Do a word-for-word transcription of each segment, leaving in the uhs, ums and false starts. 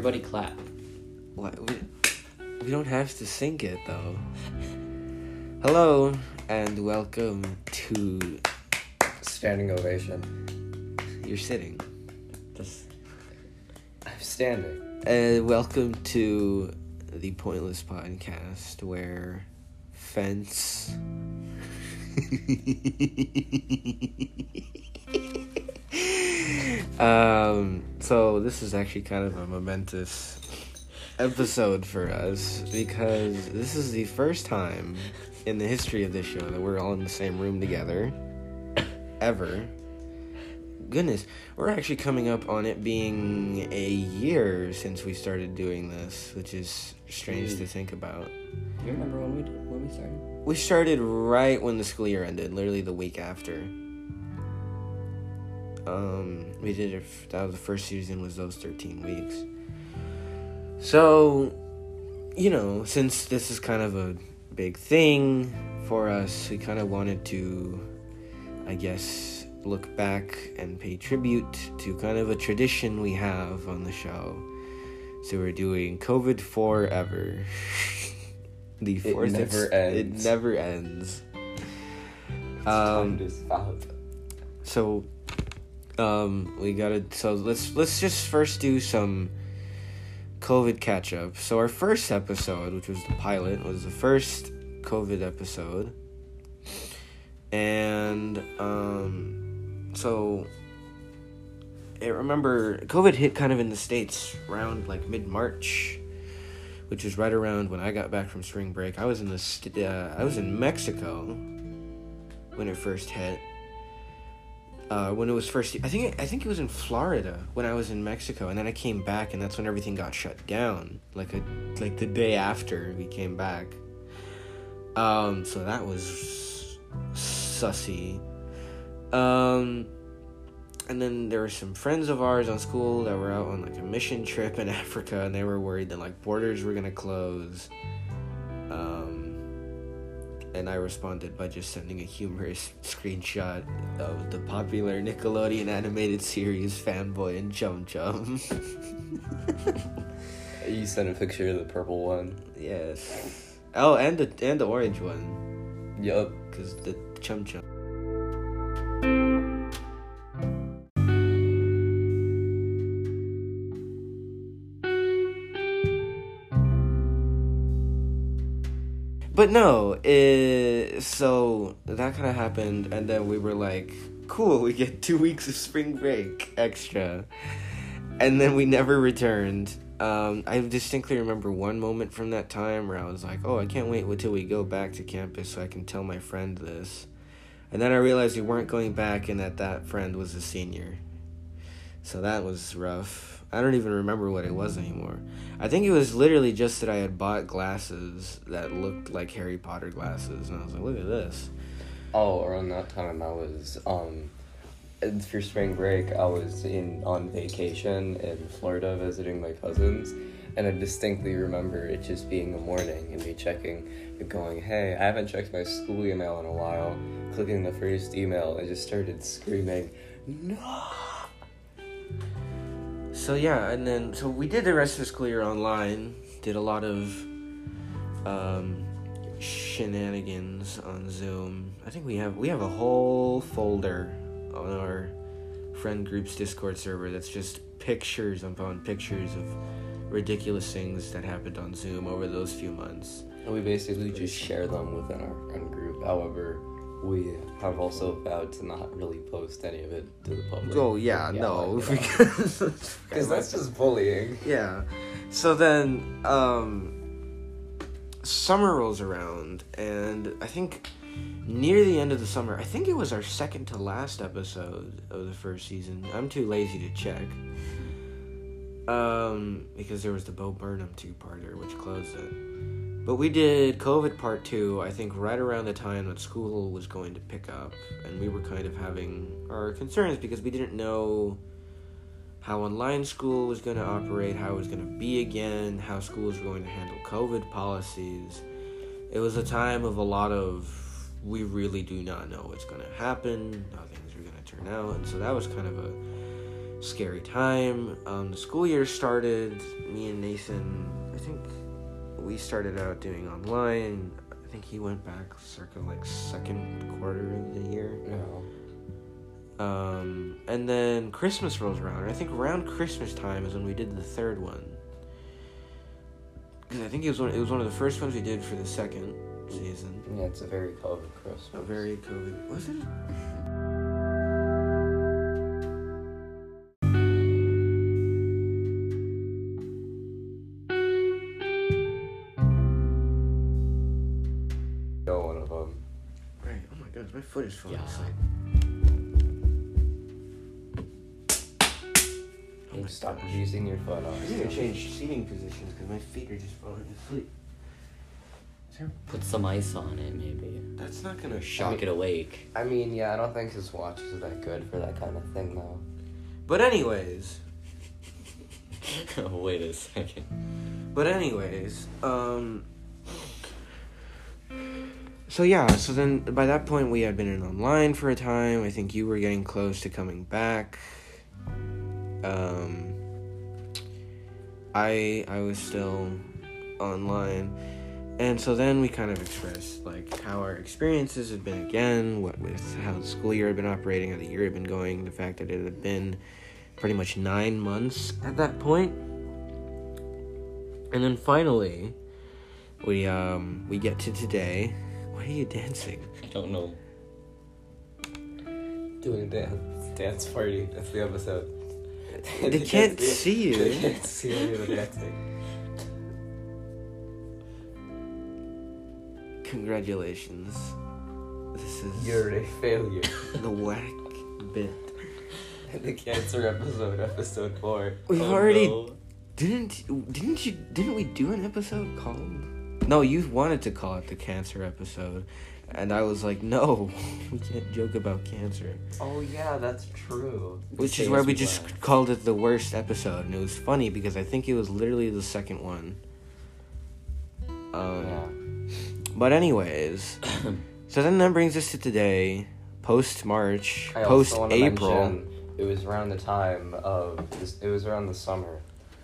Everybody clap. What? We, we don't have to sync it, though. Hello, and welcome to... Standing ovation. You're sitting. Just... I'm standing. Uh, welcome to the Pointless Podcast, where Fence... um, so this is actually kind of a momentous episode for us, because this is the first time in the history of this show that we're all in the same room together. Ever. Goodness, we're actually coming up on it being a year since we started doing this, which is strange mm. to think about. You remember when we did, when we started? We started right when the school year ended, literally the week after. Um, we did it, that was the first season, was those thirteen weeks. So, you know, since this is kind of a big thing for us, we kind of wanted to, I guess, look back and pay tribute to kind of a tradition we have on the show. So we're doing COVID Forever. the it fourth never ex- ends. It never ends. It's um, time to stop. So, um, we gotta. So let's let's just first do some COVID catch up. So our first episode, which was the pilot, was the first COVID episode, and um. So, I remember COVID hit kind of in the States around like mid-March, which was right around when I got back from spring break. I was in the st- uh, I was in Mexico when it first hit. Uh, when it was first, I think it, I think it was in Florida when I was in Mexico, and then I came back, and that's when everything got shut down. Like a like the day after we came back. Um, so that was sussy. Um, and then there were some friends of ours on school that were out on like a mission trip in Africa, and they were worried that like borders were gonna close. Um, and I responded by just sending a humorous screenshot of the popular Nickelodeon animated series Fanboy and Chum Chum. You sent a picture of the purple one. Yes. Oh, and the and the orange one. Yup. Cause the Chum Chum. But no, it, so that kind of happened, and then we were like, cool, we get two weeks of spring break extra. And then we never returned. Um, I distinctly remember one moment from that time where I was like, oh, I can't wait until we go back to campus so I can tell my friend this. And then I realized we weren't going back and that that friend was a senior. So that was rough. I don't even remember what it was anymore. I think it was literally just that I had bought glasses that looked like Harry Potter glasses. And I was like, look at this. Oh, around that time I was, um, for spring break, I was in on vacation in Florida visiting my cousins. And I distinctly remember it just being a morning and me checking and going, hey, I haven't checked my school email in a while. Clicking the first email and just started screaming, no! So yeah, and then, so we did the rest of the school year online, did a lot of um, shenanigans on Zoom. I think we have, we have a whole folder on our friend group's Discord server that's just pictures upon pictures of ridiculous things that happened on Zoom over those few months. And we basically just share them within our friend group. However, we have also vowed to not really post any of it to the public. Oh, yeah, yeah no. Like, Because Because that's just bullying. Yeah. So then, um, summer rolls around, and I think near the end of the summer, I think it was our second to last episode of the first season. I'm too lazy to check. Um, because there was the Bo Burnham two-parter, which closed it. But we did COVID Part two, I think, right around the time that school was going to pick up. And we were kind of having our concerns because we didn't know how online school was going to operate, how it was going to be again, how schools were going to handle COVID policies. It was a time of a lot of, we really do not know what's going to happen, how things are going to turn out. And so that was kind of a scary time. Um, the school year started. Me and Nathan, I think we started out doing online. I think he went back circa like second quarter of the year. No. Um, and then Christmas rolls around. I think around Christmas time is when we did the third one. Because I think it was one. It was one of the first ones we did for the second season. Yeah, it's a very COVID Christmas. A very COVID. Was it? Go one of them. Right. Oh my god, my foot is falling Yeah. asleep. You stop using your phone. I need to change seating positions because my feet are just falling asleep. Is there- Put some ice on it, maybe. That's not gonna Shock shock it awake. I mean, yeah, I don't think his watch is that good for that kind of thing, though. But anyways, Wait a second. but anyways, um. So yeah, so then by that point we had been in online for a time. I think you were getting close to coming back. Um. I I was still online. And so then we kind of expressed, like, how our experiences had been again, what with how the school year had been operating, how the year had been going, the fact that it had been pretty much nine months at that point. And then finally, we, um, we get to today. Why are you dancing? I don't know. Doing a dance, dance party. That's the episode. They can't see you. They can't see any of the dancing. Congratulations. This is You're a failure. the whack bit. The cancer episode, episode four. We've Oh, already... no. Didn't didn't you didn't we do an episode called? No, you wanted to call it the cancer episode, and I was like, no, we can't joke about cancer. Oh yeah, that's true. Which Say is why as we we just laugh. called it the worst episode, and it was funny because I think it was literally the second one. Um, Yeah. But anyways, so then that brings us to today, post March, I post also wanna April. mention, it was around the time of this, it was around the summer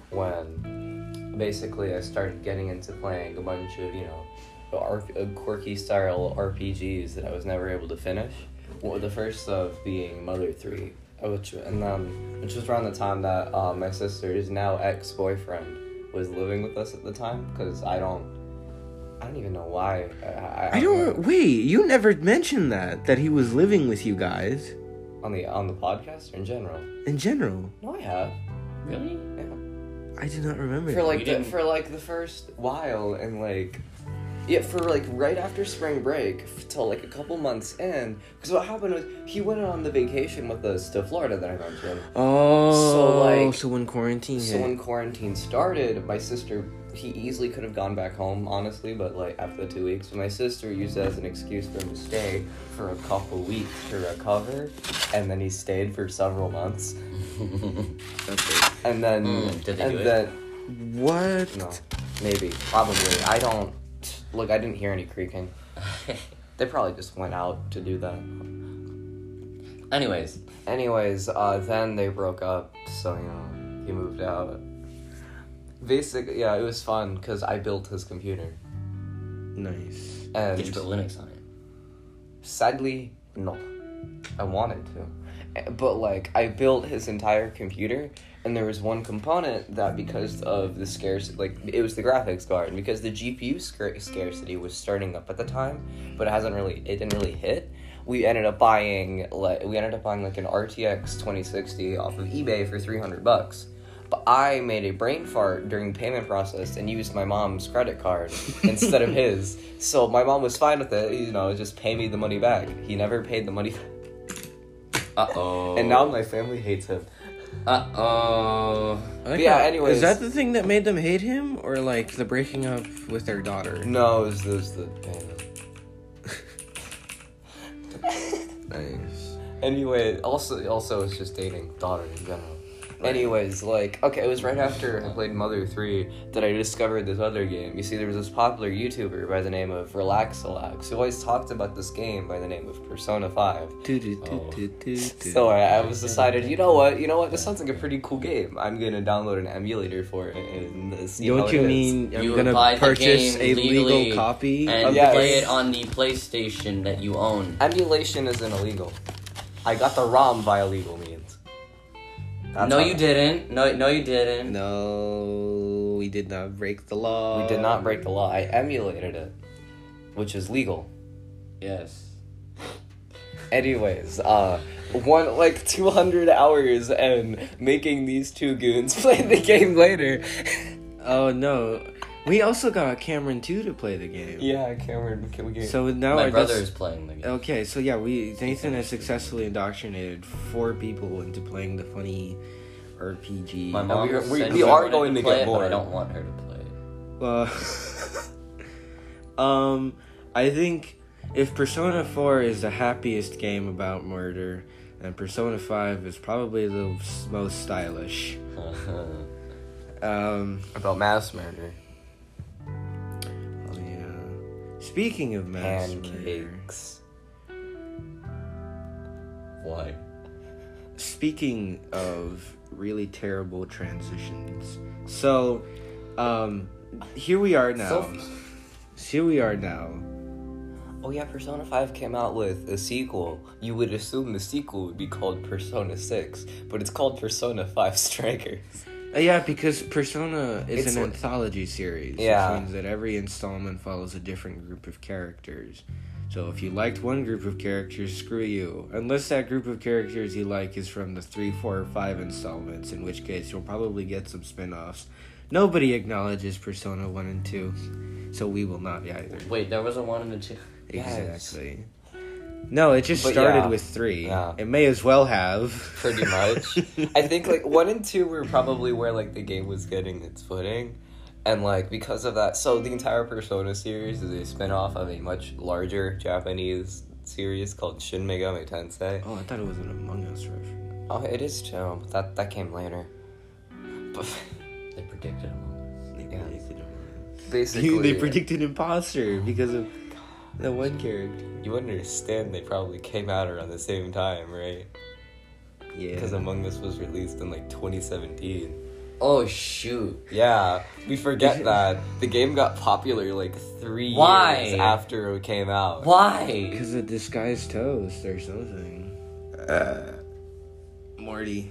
when basically I started getting into playing a bunch of, you know, R- uh, quirky style R P Gs that I was never able to finish. Well, the first of being Mother three, uh, which and then which was around the time that uh, my sister's now ex-boyfriend was living with us at the time, because I don't I don't even know why. I, I, I don't wait. You never mentioned that that he was living with you guys on the on the podcast or in general. in general. No, I have. Really? Yeah. I did not remember. For that. like We the, didn't- for like the first while, and like yeah, for like right after spring break f- till like a couple months in, because what happened was he went on the vacation with us to Florida that I mentioned. Oh, So, like- so when quarantine So hit. when quarantine started, my sister, he easily could have gone back home, honestly, but like after the two weeks, my sister used it as an excuse for him to stay for a couple weeks to recover, and then he stayed for several months, That's it. and then Mm, did they and do it? then What? no, maybe, probably, I don't look. I didn't hear any creaking. They probably just went out to do that. Anyways, Anyways, uh, then they broke up, so, you know, he moved out. Basically, yeah, it was fun, because I built his computer. Nice. And did you put Linux on it? sadly, no. I wanted to. But, like, I built his entire computer, and there was one component that because of the scarcity, like, it was the graphics card, and because the G P U scar- scarcity was starting up at the time, but it hasn't really, it didn't really hit, we ended up buying, like, we ended up buying, like, an R T X twenty sixty off of eBay for three hundred bucks. But I made a brain fart during the payment process and used my mom's credit card instead of his. So my mom was fine with it, you know, just pay me the money back. He never paid the money back. Uh-oh. And now my family hates him. Uh-oh. I like Yeah, how- anyways. Is that the thing that made them hate him, or like the breaking up with their daughter? No, it was, it was the payment. Nice. Anyway, also, also it's just dating daughter in general. Anyways, like, okay, it was right after I played Mother three that I discovered this other game. You see, there was this popular YouTuber by the name of Relaxalax who always talked about this game by the name of Persona five. So I, I was decided, you know what, you know what, this sounds like a pretty cool game. I'm gonna download an emulator for it and see how Don't it you is. mean I'm You gonna buy the purchase game a legal legally copy? and of Yes. play it on the PlayStation that you own. Emulation isn't illegal. I got the ROM via legal means. That's no, how- you didn't. No, no, you didn't. No, we did not break the law. We did not break the law. I emulated it, which is legal. Yes. Anyways, uh, one like two hundred hours and making these two goons play the game later. Oh no, we also got Cameron too to play the game. Yeah, Cameron, can we get? So now My our brother dis- is playing the game. Okay, so yeah, we Nathan has successfully indoctrinated four people into playing the funny R P G. My mom we- we- said we she are wanted going to play get it, but more. I don't want her to play it. Uh, um, I think if Persona four is the happiest game about murder, then Persona five is probably the s- most stylish. Um, About mass murder. oh yeah. Speaking of mass murder, Pancakes. Why? speaking of really terrible transitions, so, um, here we are now. Sophie. Here we are now. Oh yeah, Persona five came out with a sequel. You would assume the sequel would be called Persona six, but it's called Persona five Strikers. Uh, yeah, because Persona is It's an like- anthology series, Yeah. which means that every installment follows a different group of characters. So if you liked one group of characters, screw you. Unless that group of characters you like is from the three, four, or five installments, in which case you'll probably get some spin-offs. Nobody acknowledges Persona one and two, so we will not either. Wait, there was a one and a two. Yes. Exactly. No, it just But started yeah. with three. Yeah. It may as well have. Pretty much. I think like one and two were probably where like the game was getting its footing. And like because of that, so the entire Persona series is a spin-off of a much larger Japanese series called Shin Megami Tensei. Oh, I thought it was an Among Us reference. Oh, it is too. but That that came later. But They predicted him. They Yeah. predicted Among Us. basically, They predicted imposter because of the one character. You understand they probably came out around the same time, right? Yeah. Because Among Us was released in like twenty seventeen. Oh shoot! Yeah, we forget that the game got popular like three Why? years after it came out. Why? Because of disguised toast or something. Uh, Morty.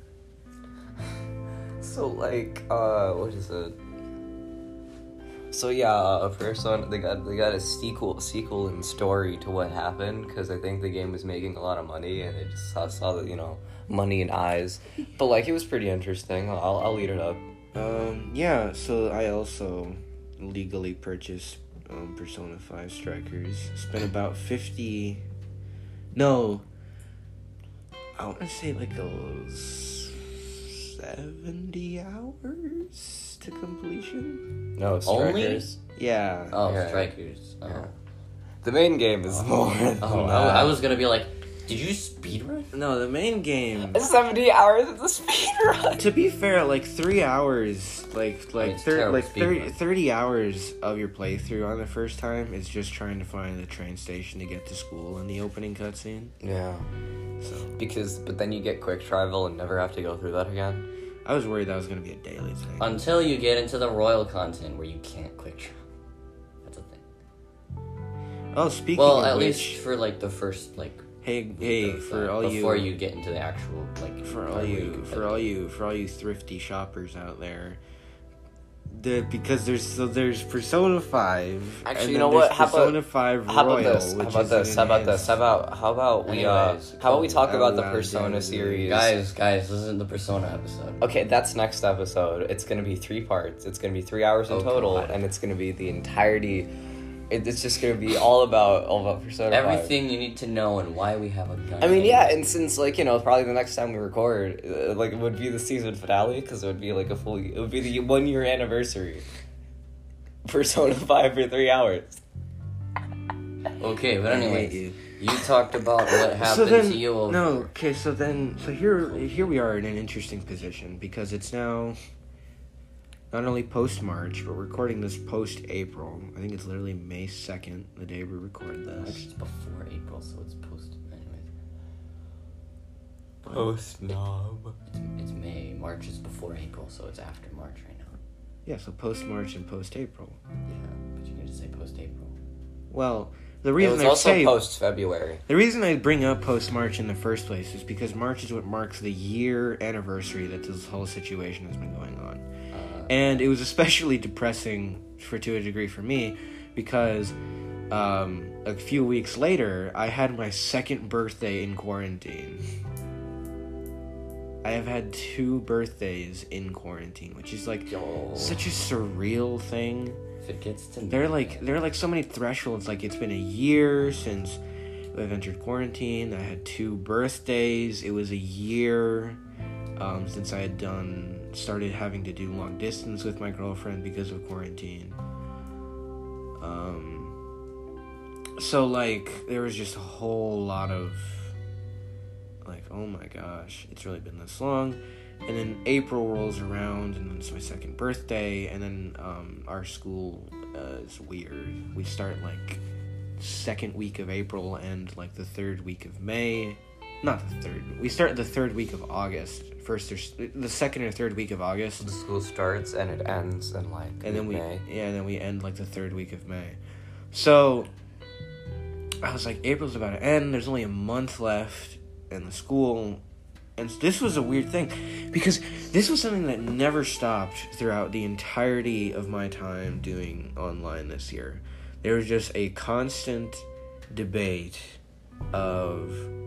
So like, uh, what is it? So yeah, a person they got they got a sequel sequel and story to what happened because I think the game was making a lot of money and they just saw, saw the you know money and eyes, but like it was pretty interesting. I'll I'll lead it up. Um, yeah, so I also legally purchased um, Persona five Strikers. Spent about fifty... No. I want to say like those seventy hours to completion? No, Only? Strikers. Yeah. Oh, Yeah. Strikers. Oh, Yeah. The main game is more than oh that. I, I was gonna be like, did you speedrun? No, the main game... seventy hours of the speedrun. To be fair, like three hours, like like it's thir- terrible like thirty, speedrun. thirty hours of your playthrough on the first time is just trying to find the train station to get to school in the opening cutscene. Yeah. So Because, but then you get quick travel and never have to go through that again. I was worried that was gonna be a daily thing. Until you get into the royal content where you can't quick travel. That's a thing. Oh, speaking Well, of at which, least for like the first like. hey hey of, for uh, all you before you get into the actual like. for part all where you can for pick all it. you for all you thrifty shoppers out there. The, because there's so there's Persona five. Actually, and you then know there's what? How about- Persona five How Royal, about this? How which about is this? an How about this? enhanced- How about how about we uh Anyways, how about we talk oh, about the uh, Persona yeah, series? Guys, guys, this isn't the Persona episode. Okay, that's next episode. It's gonna be three parts. It's gonna be three hours in Oh, total, God. and it's gonna be the entirety. It, it's just gonna be all about all about Persona. five. Everything you need to know and why we have a gun. I mean, game. yeah, and since like you know, probably the next time we record, uh, like it would be the season finale because it would be like a full. It would be the one year anniversary. Persona five for three hours. Okay, but I hate anyways, you. You talked about what happened so then, to you over... No, okay, so then, so here, here we are in an interesting position, because it's now not only post-March, but we're recording this post-April. I think it's literally May second, the day we record March this. is before April, so it's post... Anyways. Post-knob. It's, it's May. March is before April, so it's after March right now. Yeah, so post-March and post-April. Yeah, but you need to say post-April. Well, the It reason was I also say... post-February. The reason I bring up post-March in the first place is because March is what marks the year anniversary that this whole situation has been going on. Uh, And it was especially depressing for to a degree for me because um, a few weeks later, I had my second birthday in quarantine. I have had two birthdays in quarantine, which is like yo, such a surreal thing. if it gets to There are me, like there are like so many thresholds. Like it's been a year since I've entered quarantine. I had two birthdays. It was a year um, since I had done started having to do long distance with my girlfriend because of quarantine. Um, so like there was just a whole lot of like, oh my gosh, it's really been this long. And then April rolls around, and then it's my second birthday, and then um, our school uh, is weird. We start, like, second week of April and, like, the third week of May. Not the third. We start the third week of August. First, there's the second or third week of August. The school starts and it ends in like And then we, May. yeah, and then we end, like, the third week of May. So, I was like, April's about to end. There's only a month left in the school. And this was a weird thing, because this was something that never stopped throughout the entirety of my time doing online this year. There was just a constant debate of,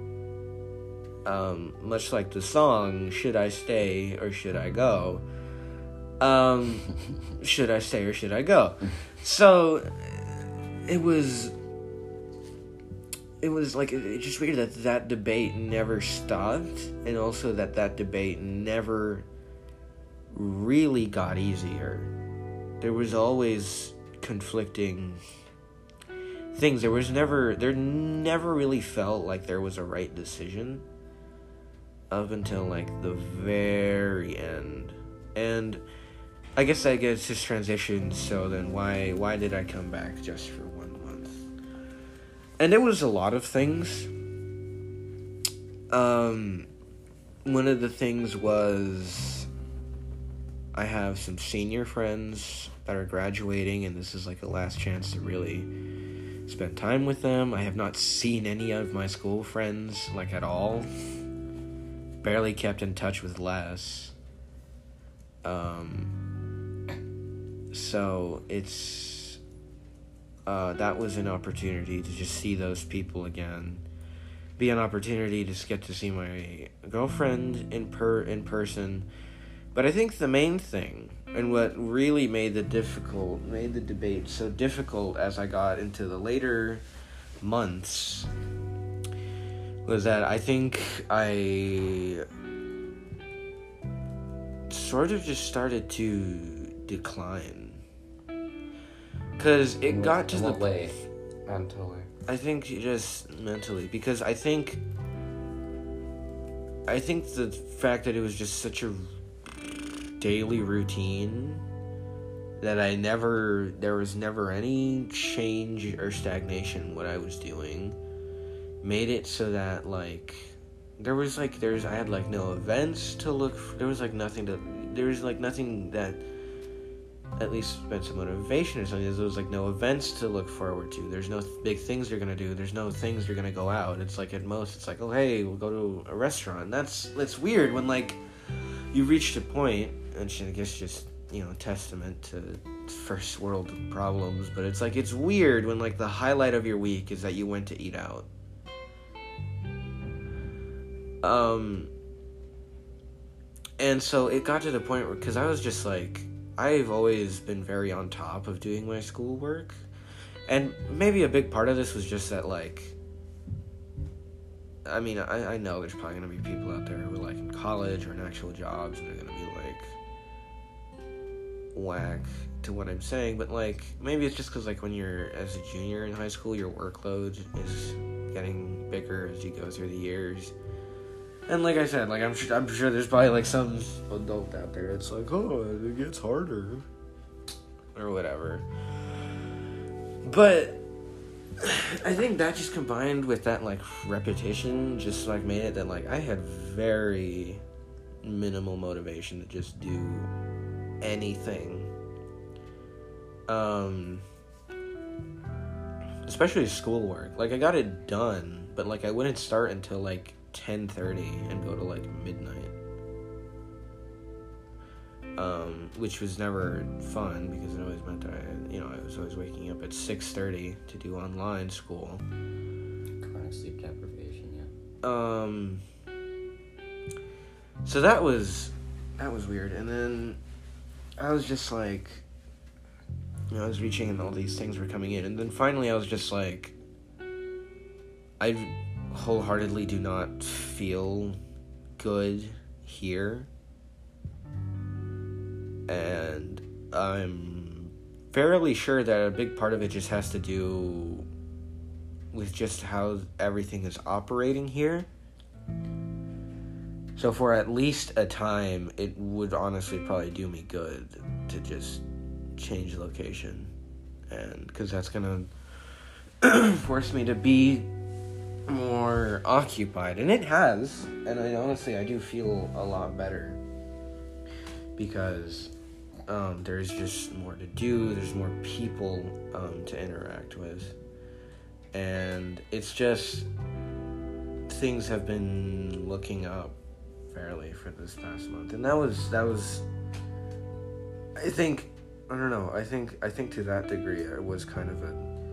um, much like the song, should I stay or should I go? Um, should I stay or should I go? So, it was... It was like, it's just weird that that debate never stopped, and also that that debate never really got easier. There was always conflicting things. There was never, there never really felt like there was a right decision up until like the very end. And I guess I guess just transitioned, so then why, why did I come back just for one month? And it was a lot of things. Um, one of the things was I have some senior friends that are graduating, and this is like a last chance to really spend time with them. I have not seen any of my school friends, like, at all. Barely kept in touch with Les. Um, so it's... Uh, that was an opportunity to just see those people again. Be an opportunity to just get to see my girlfriend in per in person. But I think the main thing, and what really made the difficult made the debate so difficult as I got into the later months, was that I think I sort of just started to decline. Because it in got what, to in the... what way? Mentally. I think just mentally. Because I think... I think the fact that it was just such a daily routine that I never... There was never any change or stagnation in what I was doing. Made it so that, like... There was, like... There's... I had, like, no events to look... For, there was, like, nothing to... There was, like, nothing that... at least spent some motivation or something. There was like no events to look forward to. There's no th- big things you're gonna do. There's no things you're gonna go out. It's like at most it's like, oh hey, we'll go to a restaurant. That's that's weird when like you reached a point, and I guess just, you know, testament to first world problems, but it's like it's weird when like the highlight of your week is that you went to eat out. Um and so it got to the point where, because I was just like, I've always been very on top of doing my schoolwork, and maybe a big part of this was just that, like, I mean, I, I know there's probably going to be people out there who are, like, in college or in actual jobs, and they're going to be, like, whack to what I'm saying, but, like, maybe it's just because, like, when you're, as a junior in high school, your workload is getting bigger as you go through the years. And like I said, like I'm sure, I'm sure there's probably like some adult out there that's like, oh, it gets harder, or whatever. But I think that just combined with that like repetition just like made it that like I had very minimal motivation to just do anything. Um, especially schoolwork. Like I got it done, but like I wouldn't start until like ten thirty and go to like midnight. Um, which was never fun because it always meant that I, you know, I was always waking up at six thirty to do online school. Chronic sleep deprivation, yeah. Um, so that was, that was weird. And then I was just like, you know, I was reaching and all these things were coming in. And then finally I was just like, I wholeheartedly do not feel good here. And I'm fairly sure that a big part of it just has to do with just how everything is operating here. So for at least a time, it would honestly probably do me good to just change location. And because that's going to force me to be more occupied. And it has. And I honestly, I do feel a lot better. Because um, there's just more to do, there's more people um, to interact with. And it's just, things have been looking up fairly for this past month. And that was, that was, I think, I don't know, I think, I think to that degree it was kind of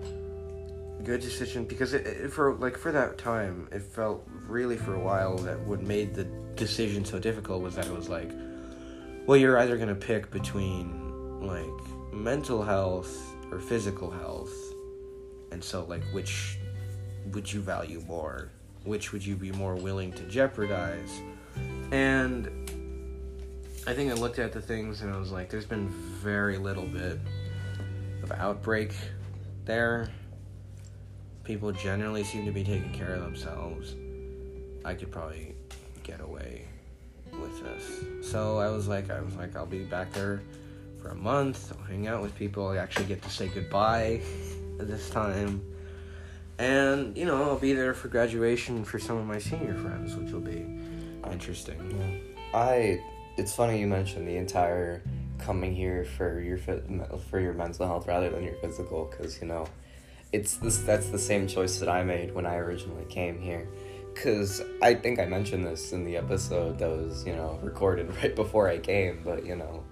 a good decision. Because it, it for, like, for that time, it felt really for a while that what made the decision so difficult was that it was like, well, you're either going to pick between, like, mental health or physical health. And so, like, which would you value more? Which would you be more willing to jeopardize? And I think I looked at the things and I was like, there's been very little bit of outbreak there. People generally seem to be taking care of themselves. I could probably get away with this. So I was like, I was like, I'll be back there for a month. I'll hang out with people. I actually get to say goodbye this time. And, you know, I'll be there for graduation for some of my senior friends, which will be interesting. Yeah. I, it's funny you mentioned the entire coming here for your fit, for your mental health rather than your physical, because, you know, it's this, that's the same choice that I made when I originally came here. Because I think I mentioned this in the episode that was, you know, recorded right before I came, but, you know,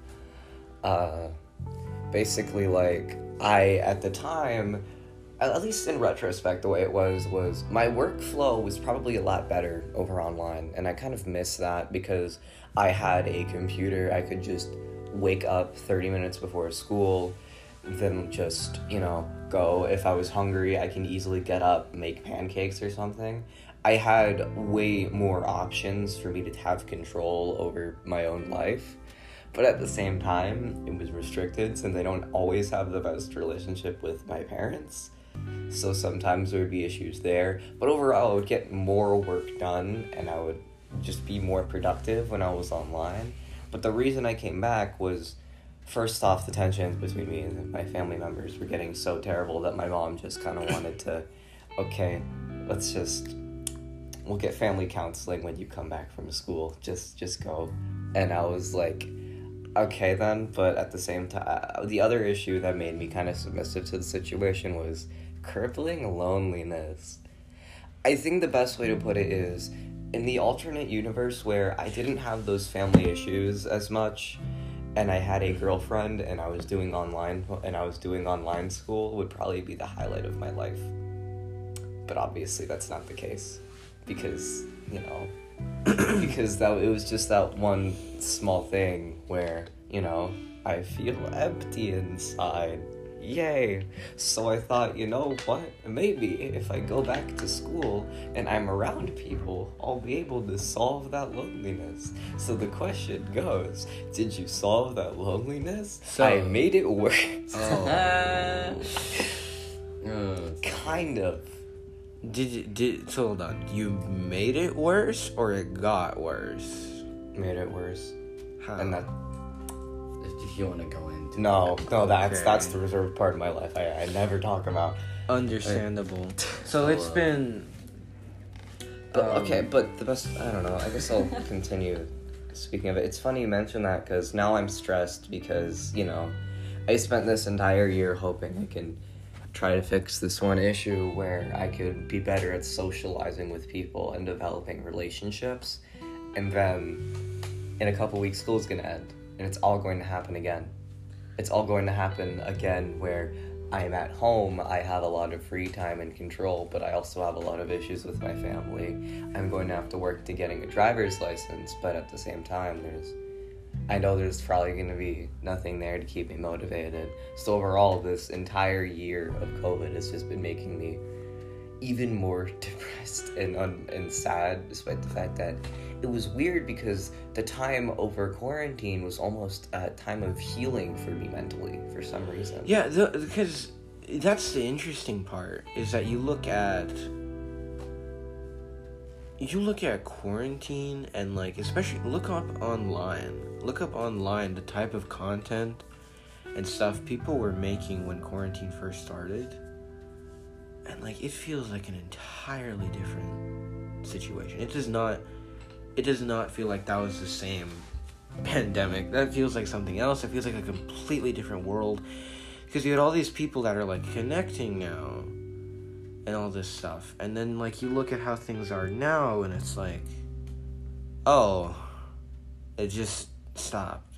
uh, basically, like, I, at the time, at least in retrospect, the way it was, was my workflow was probably a lot better over online, and I kind of miss that because I had a computer. I could just wake up thirty minutes before school, then just, you know, go. If I was hungry, I can easily get up, make pancakes or something. I had way more options for me to have control over my own life. But at the same time, it was restricted since I don't always have the best relationship with my parents. So sometimes there would be issues there. But overall, I would get more work done and I would just be more productive when I was online. But the reason I came back was, first off, the tensions between me and my family members were getting so terrible that my mom just kind of wanted to, okay, let's just... we'll get family counseling when you come back from school. Just just go. And I was like, okay then. But at the same time, the other issue that made me kind of submissive to the situation was crippling loneliness. I think the best way to put it is, in the alternate universe where I didn't have those family issues as much, and I had a girlfriend and I was doing online and I was doing online school, would probably be the highlight of my life. But obviously that's not the case. Because, you know, because that it was just that one small thing where, you know, I feel empty inside. Yay. So I thought, you know what? Maybe if I go back to school and I'm around people, I'll be able to solve that loneliness. So the question goes, did you solve that loneliness? So, I made it worse. Oh. Kind of. Did you, did so hold on. You made it worse or it got worse? Made it worse. How? And that If you want to go into no, no, that's Okay. that's the reserved part of my life. I, I never talk about. Understandable. So it's uh, been But Um, okay, but the best, I don't know, I guess I'll continue speaking of it. It's funny you mention that because now I'm stressed because, you know, I spent this entire year hoping I can try to fix this one issue where I could be better at socializing with people and developing relationships. And then in a couple weeks, school's gonna end and it's all going to happen again. It's all going to happen again where I am at home, I have a lot of free time and control, but I also have a lot of issues with my family. I'm going to have to work to getting a driver's license, but at the same time, there's, I know there's probably going to be nothing there to keep me motivated. So overall, this entire year of COVID has just been making me even more depressed and un- and sad, despite the fact that it was weird because the time over quarantine was almost a time of healing for me mentally for some reason. yeah, the, because that's the interesting part is that you look at you look at quarantine and like especially look up online, look up online the type of content and stuff people were making when quarantine first started. And like it feels like an entirely different situation. It does not it does not feel like that was the same pandemic. That feels like something else. It feels like a completely different world. Because you had all these people that are like connecting now and all this stuff. And then like you look at how things are now and it's like, oh, it just stopped.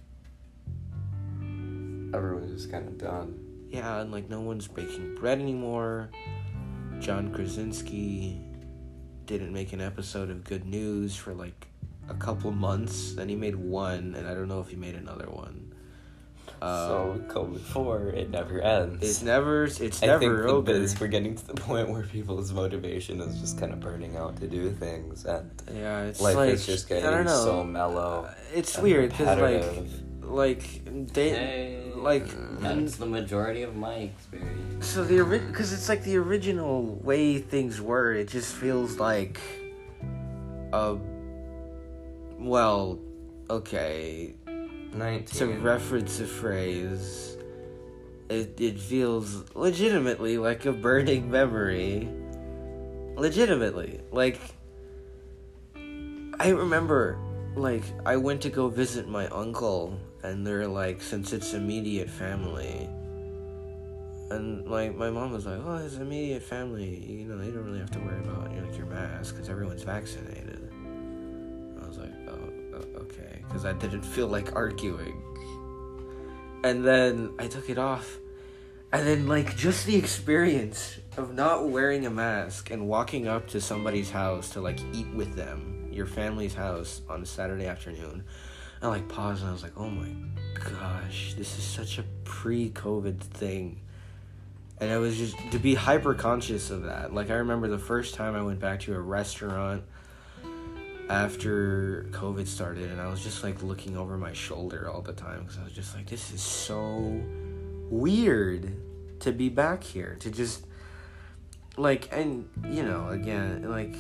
Everyone's just kind of done. Yeah, and like no one's baking bread anymore. John Krasinski didn't make an episode of Good News for like a couple months. Then he made one, and I don't know if he made another one. Um, So COVID four, it never ends. it's never, it's I never think the over. biz, we're getting to the point where people's motivation is just kind of burning out to do things, and Yeah, it's life like is just getting I don't know. so mellow. It's and weird because like, repetitive. like they, Hey, like that's the majority of my experience. so the because it's like the original way things were. It just feels like, uh, well, okay. nineteen. To reference a phrase, it it feels legitimately like a burning memory. Legitimately. Like, I remember, like, I went to go visit my uncle, and they're like, since it's immediate family, and, like, my mom was like, oh, it's immediate family, you know, you don't really have to worry about, you know, like, your mask, because everyone's vaccinated. I was like, oh, o- okay, because I didn't feel like arguing. And then I took it off, and then, like, just the experience of not wearing a mask and walking up to somebody's house to, like, eat with them, your family's house, on a Saturday afternoon, I, like, paused, and I was like, oh my gosh, this is such a pre-COVID thing. And I was just, to be hyper-conscious of that. Like, I remember the first time I went back to a restaurant after COVID started, and I was just, like, looking over my shoulder all the time, because I was just like, this is so weird to be back here, to just, like, and, you know, again, like,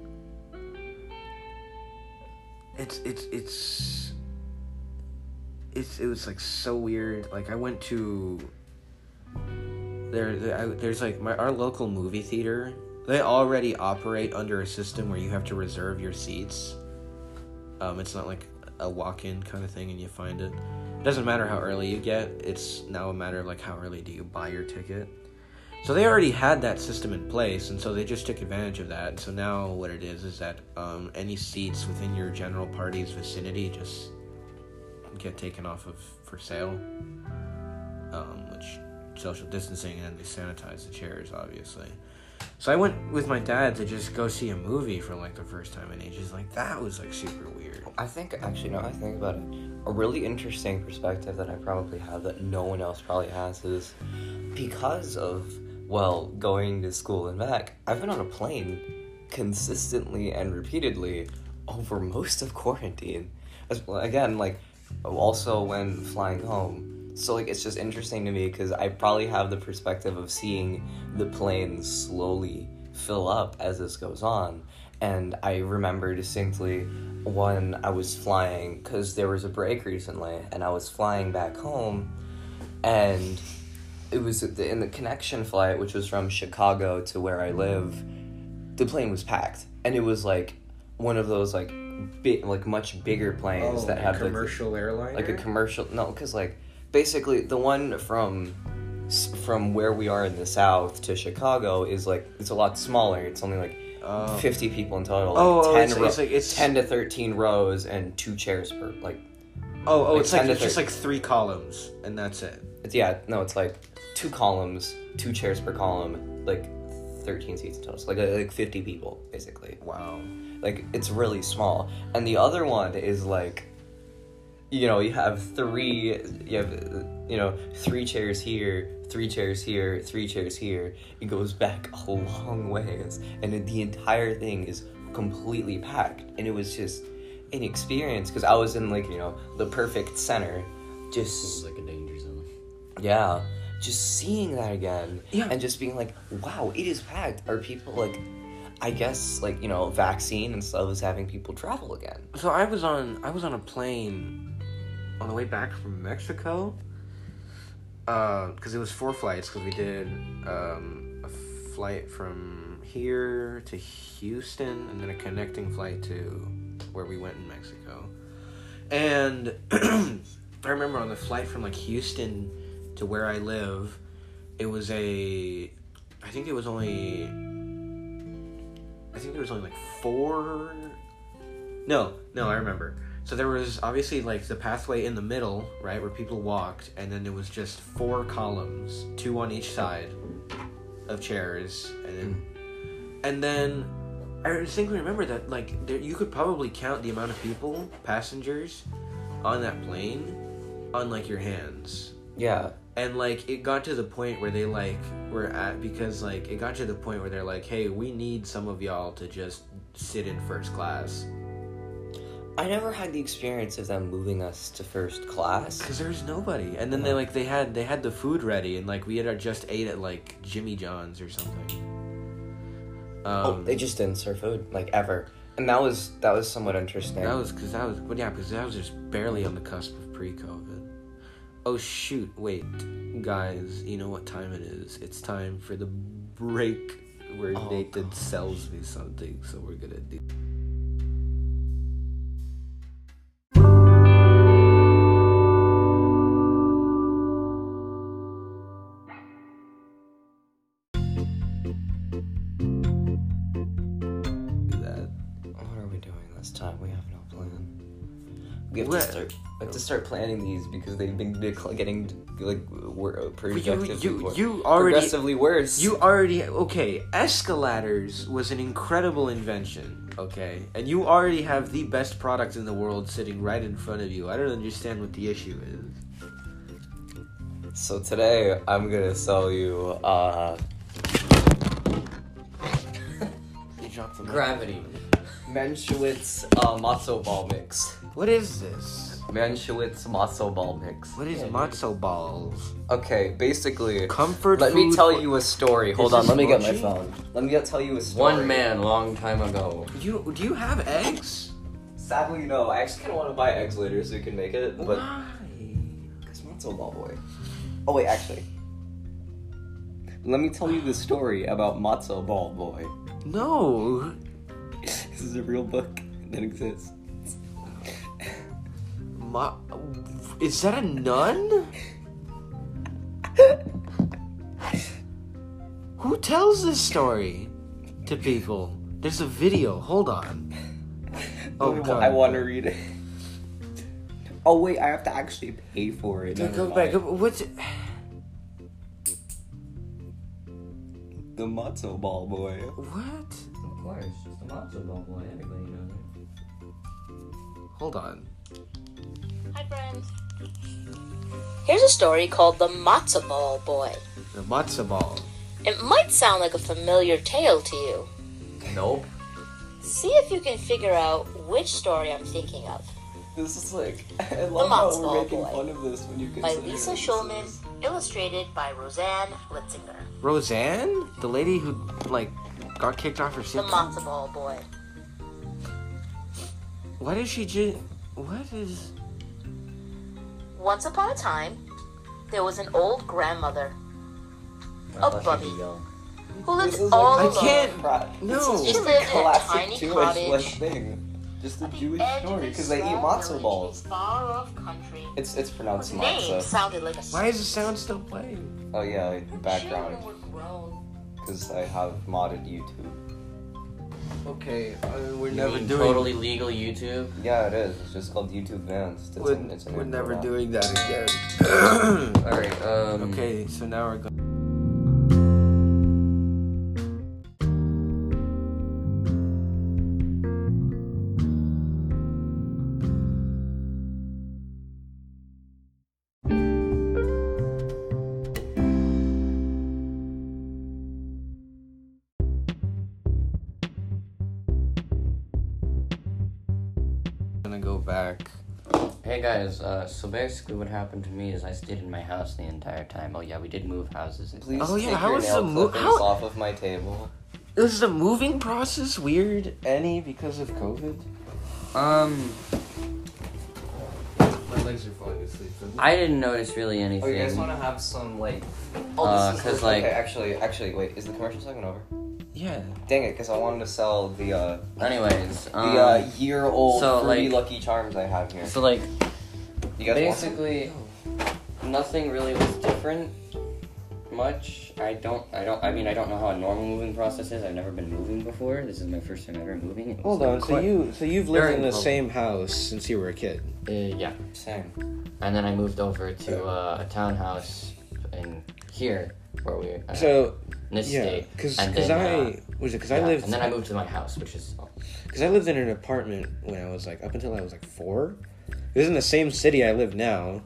it's, it's, it's, it's, it was, like, so weird. Like, I went to, there, there I, there's, like, my, our local movie theater, they already operate under a system where you have to reserve your seats. Um, it's not like a walk-in kind of thing and you find it. It doesn't matter how early you get. It's now a matter of like how early do you buy your ticket. So they already had that system in place, and so they just took advantage of that. And so now what it is is that um, any seats within your general party's vicinity just get taken off of for sale. Um, which social distancing, and they sanitize the chairs, obviously. So I went with my dad to just go see a movie for like the first time in ages. Like that was like super weird. I think, actually, no, I think about it. A really interesting perspective that I probably have that no one else probably has is because of, well, going to school and back, I've been on a plane consistently and repeatedly over most of quarantine. As, again, like, also when flying home. So, like, it's just interesting to me because I probably have the perspective of seeing the plane slowly fill up as this goes on. And I remember distinctly when I was flying, because there was a break recently, and I was flying back home, and it was in the connection flight, which was from Chicago to where I live. The plane was packed, and it was like one of those like big, like much bigger planes Oh, that have commercial like, airliner? like a commercial. No, because like basically the one from from where we are in the south to Chicago is like it's a lot smaller. It's only like Oh. fifty people in total. Like Oh, oh, ten it's- ro- it's like- it's- ten to thirteen rows and two chairs per like. Oh, oh, Like it's like ten to it's just thir- like three columns, and that's it. It's yeah, no, it's like two columns, two chairs per column, like thirteen seats in total. So like like fifty people basically. Wow. Like it's really small. And the other one is like, you know, you have three, you have you know three chairs here, three chairs here, three chairs here. It goes back a long ways, and it, the entire thing is completely packed. And it was just an experience because I was in like you know the perfect center, This just is like a danger zone. yeah, just seeing that again, Yeah. and just being like, wow, it is packed. Are people like, I guess like you know, vaccine and stuff is having people travel again. So I was on I was on a plane on the way back from Mexico. Because it was four flights. Because we did um, a flight from here to Houston, and then a connecting flight to where we went in Mexico. And I remember on the flight from like Houston to where I live, it was a. I think it was only. I think there was only like four. No, no, I remember. So there was obviously like the pathway in the middle, right, where people walked, and then there was just four columns, two on each side of chairs, and then, and then I distinctly remember that like there, you could probably count the amount of people, passengers, on that plane, on like your hands. Yeah, And like it got to the point where they like were at because like it got to the point where they're like, hey, we need some of y'all to just sit in first class. I never had the experience of them moving us to first class. Because there's nobody, and then they like they had they had the food ready, and like we had just ate at like Jimmy John's or something. Um, Oh, they just didn't serve food like ever, and that was that was somewhat interesting. that was because that was well, yeah because that was just barely on the cusp of pre-COVID. Oh shoot! Wait, guys, you know what time it is? It's time for the break where Oh, Nathan gosh. sells me something, so we're gonna do. that. What are we doing this time? We have no plan. We have What? to start. We have to start planning these because they've been decl- getting like wor- You, progressively you, wor- you already progressively worse. You already okay. Escalators was an incredible invention. Okay, and you already have the best product in the world sitting right in front of you. I don't understand what the issue is. So today I'm gonna sell you uh You dropped the mic. Gravity. Menschwitz uh, matzo ball mix. What is this? Menschwitz matzo ball mix. What is Yeah, matzo balls? Okay, basically, Comfort let me food tell for- you a story. Hold Is on, this let me get my mochi? phone. Let me get, tell you a story. One man, long time ago. You do you have eggs? Sadly, no. I actually kind of want to buy eggs later so we can make it, but Why? because matzo ball boy. Oh wait, actually, let me tell you the story about matzo ball boy. No. This is a real book that exists. Ma- is that a nun? Who tells this story to people? There's a video. Hold on. Oh, Oh, God. I want to read it. Oh wait, I have to actually pay for it. Go, Never go mind. back. Go- What's it? The matzo ball boy. What? Of course, just a matzo ball boy. Everybody knows it. Hold on. Hi, friends. Here's a story called The Matzo Ball Boy. The matzo ball. It might sound like a familiar tale to you. Nope. See if you can figure out which story I'm thinking of. This is like I love how matzo we're ball making boy. fun of this when you By consider Lisa this Schulman, is- illustrated by Roseanne Litzinger. Roseanne? The lady who, like, got kicked off her The sitcom? matzo ball boy. Why did she just... What is... Once upon a time, there was an old grandmother I A thought bubby. she'd be young. who lived This is all like I alone. can't- Right. No. This She is just lived a in a classic tiny Jewish cottage like thing. Just a At the Jewish edge of story a because they eat small matzo village balls. in far-off country. It's it's pronounced Whose name matzo. sounded like a Why is the sound still playing? Oh yeah, like Her background children were grown. because I have modded YouTube. Okay, uh, we're You never mean doing... totally legal YouTube? Yeah, it is. It's just called YouTube Advanced. It's We're, an, it's an we're info never app. doing that again. Alright, um... Okay, so now we're going... gonna go back. Hey guys, uh, so basically what happened to me is I stayed in my house the entire time. Oh yeah, we did move houses. Please Oh, yeah, take how your is nail the mo- clippings how- off of my table. Is the moving process weird, any, because of COVID? Um, My legs are falling asleep. I didn't notice really Oh, anything. you guys want to have some like? Uh, this is 'cause, like- okay. Actually, actually, wait. Is the commercial segment over? Yeah. Dang it! Because I wanted to sell the uh, Anyways, the um, uh, year-old so, fruity like- Lucky Charms I have here. so like, You guys want some? basically, nothing really was different much. I don't, I don't, I mean, I don't know how a normal moving process is. I've never been moving before. This is my first time ever moving. It was, Hold like, on, so quite- you so you've lived very in the involved. same house since you were a kid. Uh, yeah. Same. And then I moved over to uh, a townhouse in here where we uh, So in this yeah, state. because And because then, I uh, was it because yeah, I lived and then I moved to my house, which is because I lived in an apartment when I was like up until I was like four. It was in the same city I live now.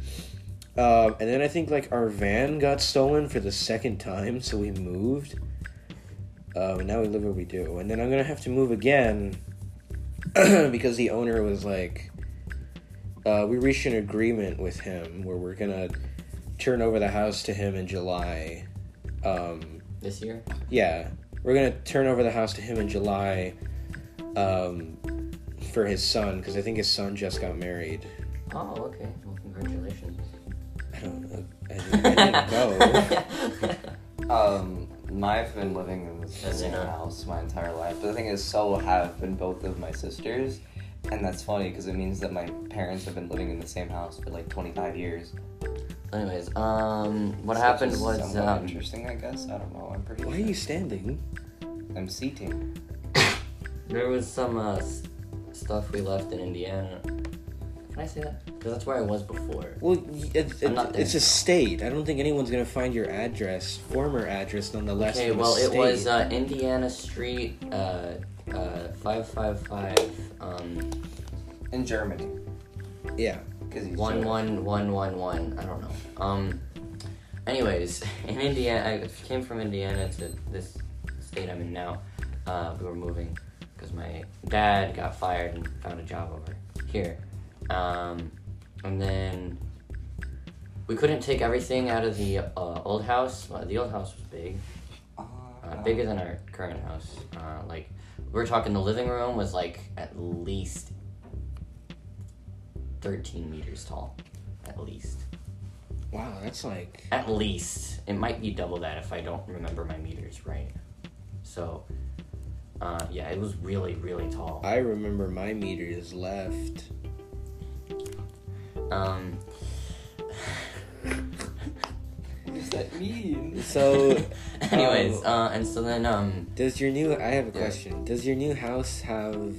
Um, and then I think like our van got stolen for the second time, so we moved. Um, and now we live where we do. And then I'm gonna have to move again because the owner was like, uh, we reached an agreement with him where we're gonna turn over the house to him in July. Um, this year. yeah, we're gonna turn over the house to him in July um, for his son because I think his son just got married. Oh, okay. Well, congratulations. I don't know. I didn't, I didn't go. Um, I've been living in the Does same it not? house my entire life. But the thing is, so have been both of my sisters. And that's funny because it means that my parents have been living in the same house for like twenty-five years. Anyways, um, what So happened it's was somewhat um, interesting, I guess. I don't know. I'm pretty. Why are you standing? I'm seating. there was some uh, s- stuff we left in Indiana. Can I say that? Because that's where I was before. Well, y- it, I'm it, not there it's a now. state. I don't think anyone's gonna find your address, former address, nonetheless. Okay, from a well, it state. was uh, Indiana Street, uh, uh, five five five, um, In Germany. yeah. Because he's one Jewish. one one one one. I don't know. Um, anyways, in Indiana, I came from Indiana to this state I'm in now. Uh, we were moving because my dad got fired and found a job over here. Um, and then we couldn't take everything out of the uh, old house. Well, the old house was big, Uh, uh, bigger than our current house. Uh, like we're talking, the living room was like at least thirteen meters tall, at least. Wow, that's like. At least. It might be double that if I don't remember my meters right. So, uh, yeah, it was really, really tall. I remember my meters left. Um, What does that mean? So, anyways, Oh. uh, and so then, um, does your new? I have a Yeah. question. Does your new house have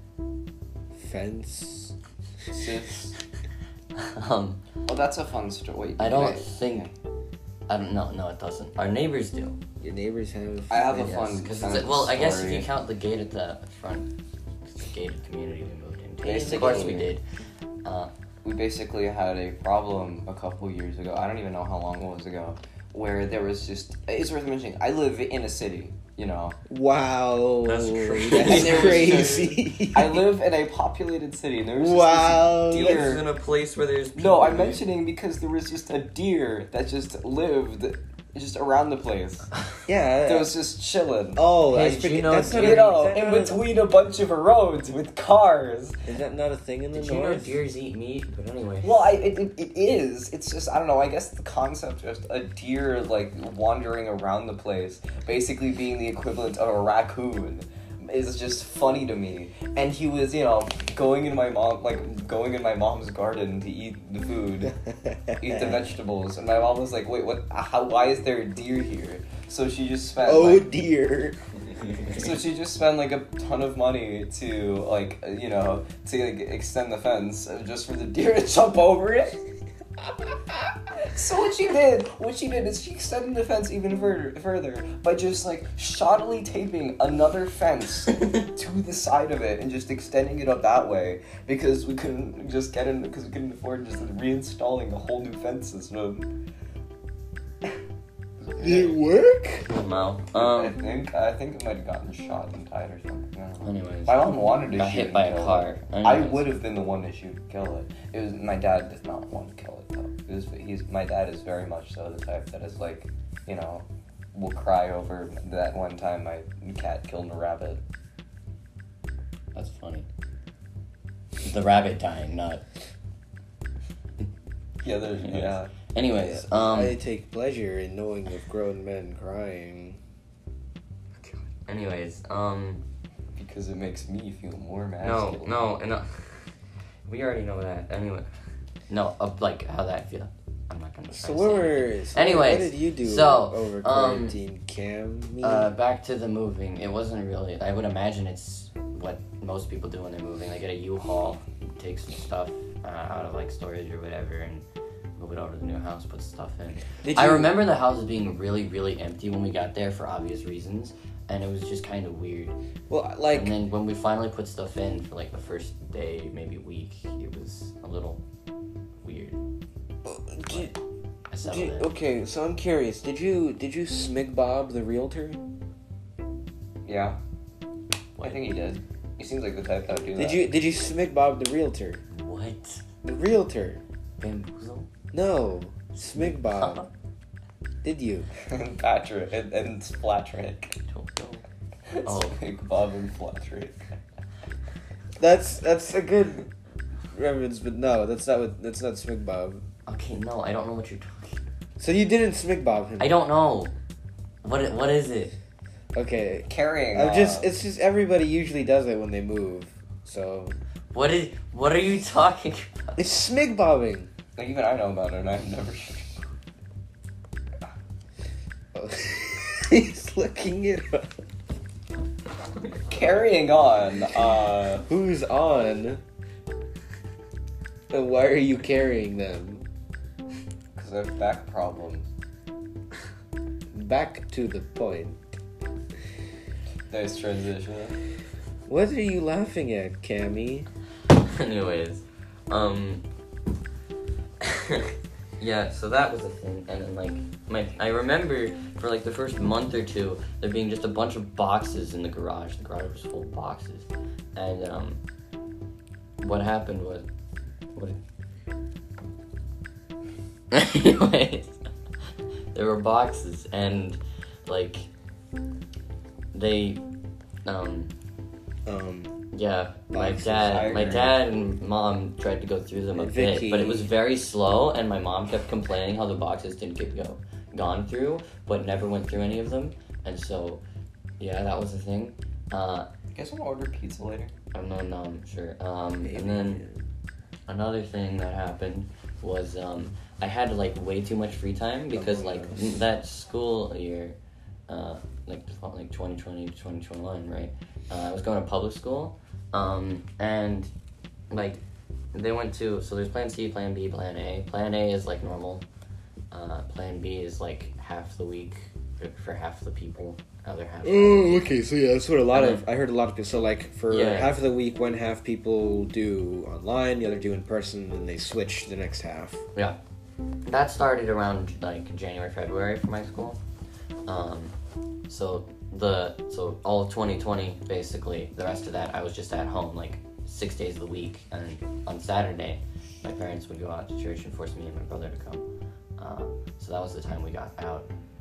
fence? Sis. um, Oh, that's a fun story. I Wait, don't wait. think, I don't know, no, it doesn't. Our neighbors do. Your neighbors have. I have a fence? fun- Because Kind it's, of well, I guess if story. you count the gate at the front, it's a gated community we moved into. Basically- Of course we did. Uh, We basically had a problem a couple years ago. I don't even know how long it was ago, where there was just. It's worth mentioning. I live in a city, you know. Wow, That's crazy. That's And there was crazy. I live in a populated city, and there was just Wow. this he lives deer. in a place where there's No, I'm people. mentioning because there was just a deer that just lived just around the place. Yeah. that was just chilling. Oh, Hey, I did forget. you know that's not deer- You a, know, is that in not a- between a bunch of roads with cars. Is that not a thing in the Did you know north? deers eat meat? But anyway. Well, I it, it, it is. It's just I don't know. I guess the concept of a deer like wandering around the place, basically being the equivalent of a raccoon, is just funny to me. And he was, you know, going in my mom like going in my mom's garden to eat the food, eat the vegetables, and my mom was like, "Wait, what? How? Why is there a deer here?" So she just spent. Oh like, dear. So she just spent like a ton of money to like uh, you know to like, extend the fence uh, just for the deer to jump over it. So what she did, what she did is she extended the fence even further, further by just like shoddily taping another fence to the side of it and just extending it up that way because we couldn't just get in because we couldn't afford just reinstalling a whole new fence system. Did it work? Wow. I Um. think I think it might have gotten shot and died or something. I don't know. Anyways. My mom wanted to Got shoot hit and by a kill car. it. Anyways. I would have been the one to shoot and kill it. It was my dad does not want to kill it though. It was, he's my dad is very much so the type that is like, you know, will cry over that one time my cat killed a rabbit. That's funny. The rabbit dying, not. Yeah, there's yeah. Anyways, um. I take pleasure in knowing of grown men crying. Anyways, um. Because it makes me feel more No, masculine. no, and uh, we already know that. Anyway, no, of like how that feel. I'm not gonna. Try So to what say were? anything. So Anyways, what did you do so, over um, quarantine, Cam? Me? Uh, back to the moving. It wasn't really. I would imagine it's what most people do when they're moving. They get a U-Haul, take some stuff uh, out of like storage or whatever, and move it over to the new house, put stuff in. Did I you- remember the house being really, really empty when we got there for obvious reasons, and it was just kind of weird. Well, like, And then when we finally put stuff in for like the first day, maybe week, it was a little weird. did, I settled did, it. okay. So I'm curious. Did you did you smig Bob the realtor? Yeah. I think he did. He seems like the type that would do Did that. you did you smig Bob the realtor? What? The realtor? Bamboozle? No, smig Bob. Did you? and Patrick and, and Flatrick. Don't know. Oh. Big Bob and Flatrick. That's that's a good reference, but no, that's not what that's not smig Bob. Okay, no, I don't know what you're talking. So you didn't smig Bob him? I don't know. What? i- What is it? Okay. Carrying. I'm just on. it's just everybody usually does it when they move. So What is? What are you talking about? it's smig bobbing. Like, even I know about it, and I've never. He's looking it up. Carrying on. Uh, Who's on? And why are you carrying them? because I have back problems. Back to the point. Nice transition. What are you laughing at, Cammy? Anyways, um, yeah. So that was a thing, and then like my, I remember for like the first month or two there being just a bunch of boxes in the garage. The garage was full of boxes, and um, what happened was, what? Anyways, there were boxes, and like they, um. Um, Yeah, my Boxes, dad, I my agree. dad and mom tried to go through them a And bit, Vicky. but it was very slow, and my mom kept complaining how the boxes didn't get go gone through, but never went through any of them, and so, yeah, that was the thing. Uh, You guys want to order pizza later? I'm not, no, I'm sure. Um, and then another thing that happened was um, I had like way too much free time because like that school year, uh, like like twenty twenty to twenty twenty-one, right? Uh, I was going to public school, um, and like they went to so there's Plan C, Plan B, Plan A. Plan A is like normal. Uh, plan B is like half the week for, for half the people. Other half. oh, okay. So yeah, that's what a lot And of I heard a lot of people. So like for Yeah. half of the week, one half people do online, the other do in person, and they switch the next half. Yeah, that started around like January, February for my school. Um, so the so all of twenty twenty, basically, the rest of that I was just at home like six days of the week, and on Saturday, my parents would go out to church and force me and my brother to come. Uh, so that was the time we got out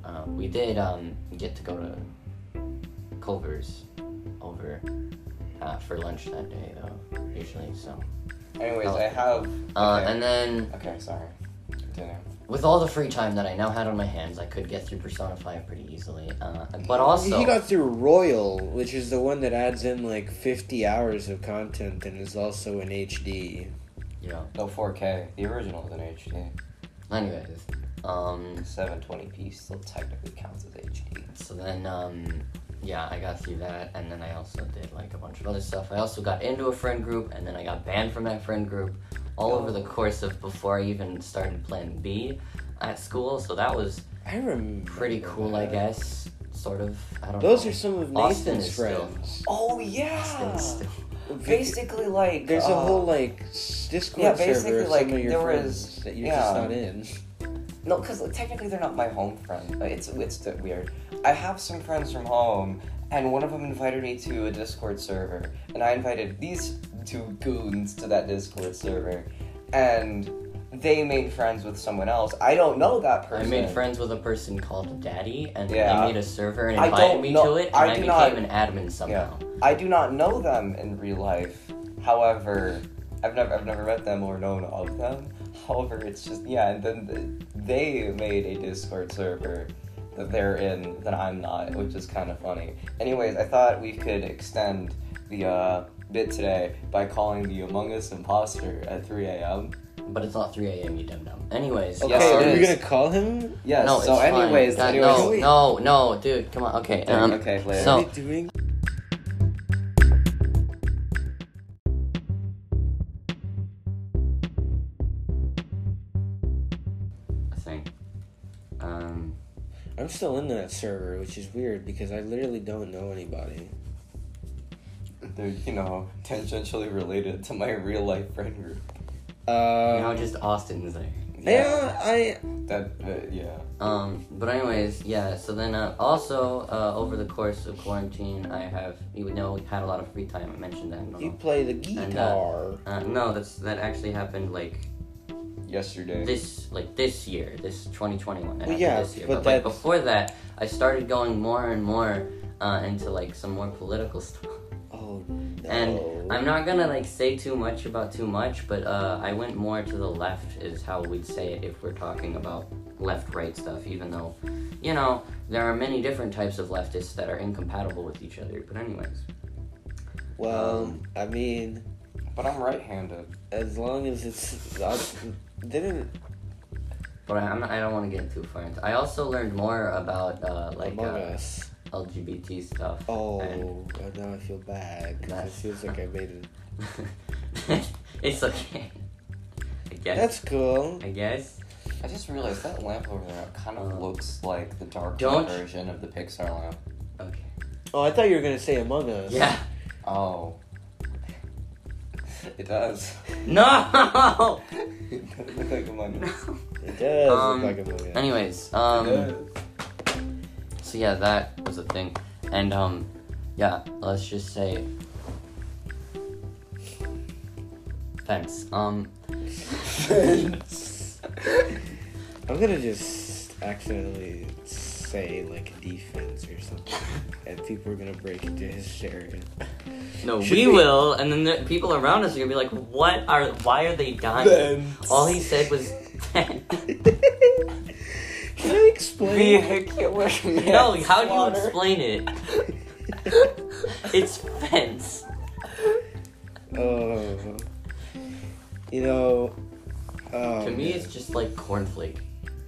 uh, we did um, get to go to Culver's over uh, for lunch that day, though, usually, so. Anyways, Oh. I have. Uh, okay. and then, Okay, sorry. Continue. with all the free time that I now had on my hands, I could get through Persona five pretty easily. Uh, but also, He got through Royal, which is the one that adds in like fifty hours of content and is also in H D. you know, No, four K. The original is in H D. anyways, um, seven twenty p still technically counts as H D. so then, um, yeah, I got through that, and then I also did, like, a bunch of other stuff. I also got into a friend group, and then I got banned from that friend group all over the course of before I even started Plan B at school, so that was I remember. pretty cool, I that. guess, sort of. I don't Those know. are some of Austin Nathan's is still- friends. Oh yeah. Austin is still- Basically, like There's uh, a whole like s- Discord yeah, server basically, of like, some of your there friends was- that you're yeah. just not in. No, because technically they're not my home friend. It's it's the- weird. I have some friends from home, and one of them invited me to a Discord server, and I invited these two goons to that Discord server, and they made friends with someone else. I don't know that I person. made friends with a person called Daddy, and Yeah. they made a server and I invited don't me know- to it, and I I, do became not- an admin somehow. I do not know them in real life. However, I've never I've never met them or known of them. However, it's just yeah, and then the, they made a Discord server that they're in that I'm not, which is kind of funny. Anyways, I thought we could extend the uh, bit today by calling the Among Us imposter at three a.m. But it's not three a.m., you dumb dumb. Anyways. Okay, Yes, are it we is. gonna call him? Yes. No, so, it's fine. anyways, God, anyways. no, no, no, dude, come on. Okay. Um, okay, later. So- What are we doing? thing. Um, I'm still in that server, which is weird because I literally don't know anybody. They're, you know, tangentially related to my real life friend group. Uh, you know, just Austin's there. yeah, I. That, uh, yeah. Um, but anyways, yeah, so then uh, also uh, over the course of quarantine, I have, you know, had a lot of free time. I mentioned that. I don't You know. play the guitar. Uh, no, that's that actually happened like Yesterday. this like this year, this twenty twenty-one. That Well, happened yeah, this year. but But, like that's- before that, I started going more and more uh, into like some more political stuff. Oh no. And I'm not gonna like say too much about too much, but uh, I went more to the left is how we'd say it if we're talking about left-right stuff, even though, you know, there are many different types of leftists that are incompatible with each other. But anyways. Well, Um, I mean, But I'm right-handed. as long as it's I didn't But I, I'm not, I don't want to get too far into. I also learned more about uh, like Among uh, Us. L G B T stuff. Oh, and- uh, now I feel bad because it That's- feels like I made it. It's okay. I guess. That's cool. I guess. I just realized that lamp over there kind of Uh, looks like the dark don't- version of the Pixar lamp. Okay. Oh, I thought you were gonna say Among Us. Yeah. Oh. It does. No. It does look like Among Us. It does Um, look like Among Us. Anyways, um. It does. So yeah, that was a thing, and um, yeah, let's just say fence. Um, I'm gonna just accidentally say like defense or something, and people are gonna break into hysteria. no, Should we we- will, and then the people around us are gonna be like, "What are? Why are they dying?" Fence. All he said was fence. Can I explain? Vehicular No, how do you manslaughter. explain it? It's fence. Oh, you know. Oh, to me, man. it's just like cornflake.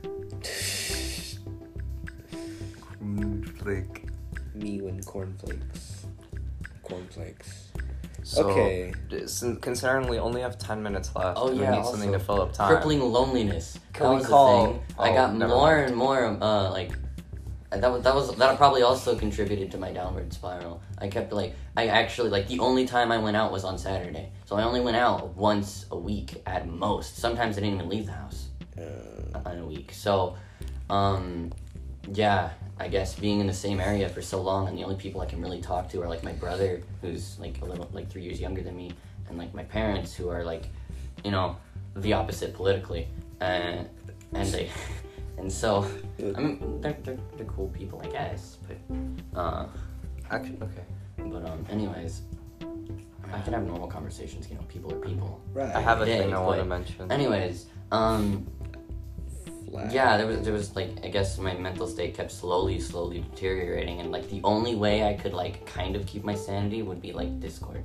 Like, me when cornflakes. Cornflakes. so, Okay. sin- considering we only have ten minutes left, Oh, and yeah, we need something to also, fill up time. Crippling loneliness. Can that we was call- the thing. I oh, got never more mind. and more uh like that was that was that probably also contributed to my downward spiral. I kept like I actually like the only time I went out was on Saturday. So I only went out once a week at most. Sometimes I didn't even leave the house Uh, in a week. So um yeah, I guess being in the same area for so long and the only people I can really talk to are like my brother who's like a little like three years younger than me and like my parents who are like, you know, the opposite politically. And and they And so, I mean, they're, they're, they're cool people, I guess. But, uh, Actually, okay. but, um, anyways, I can have normal conversations, you know, people are people. Right. I have a Yeah, thing I want to but- mention. Anyways, um, Flag. yeah, there was, there was, like, I guess my mental state kept slowly, slowly deteriorating, and, like, the only way I could, like, kind of keep my sanity would be, like, Discord.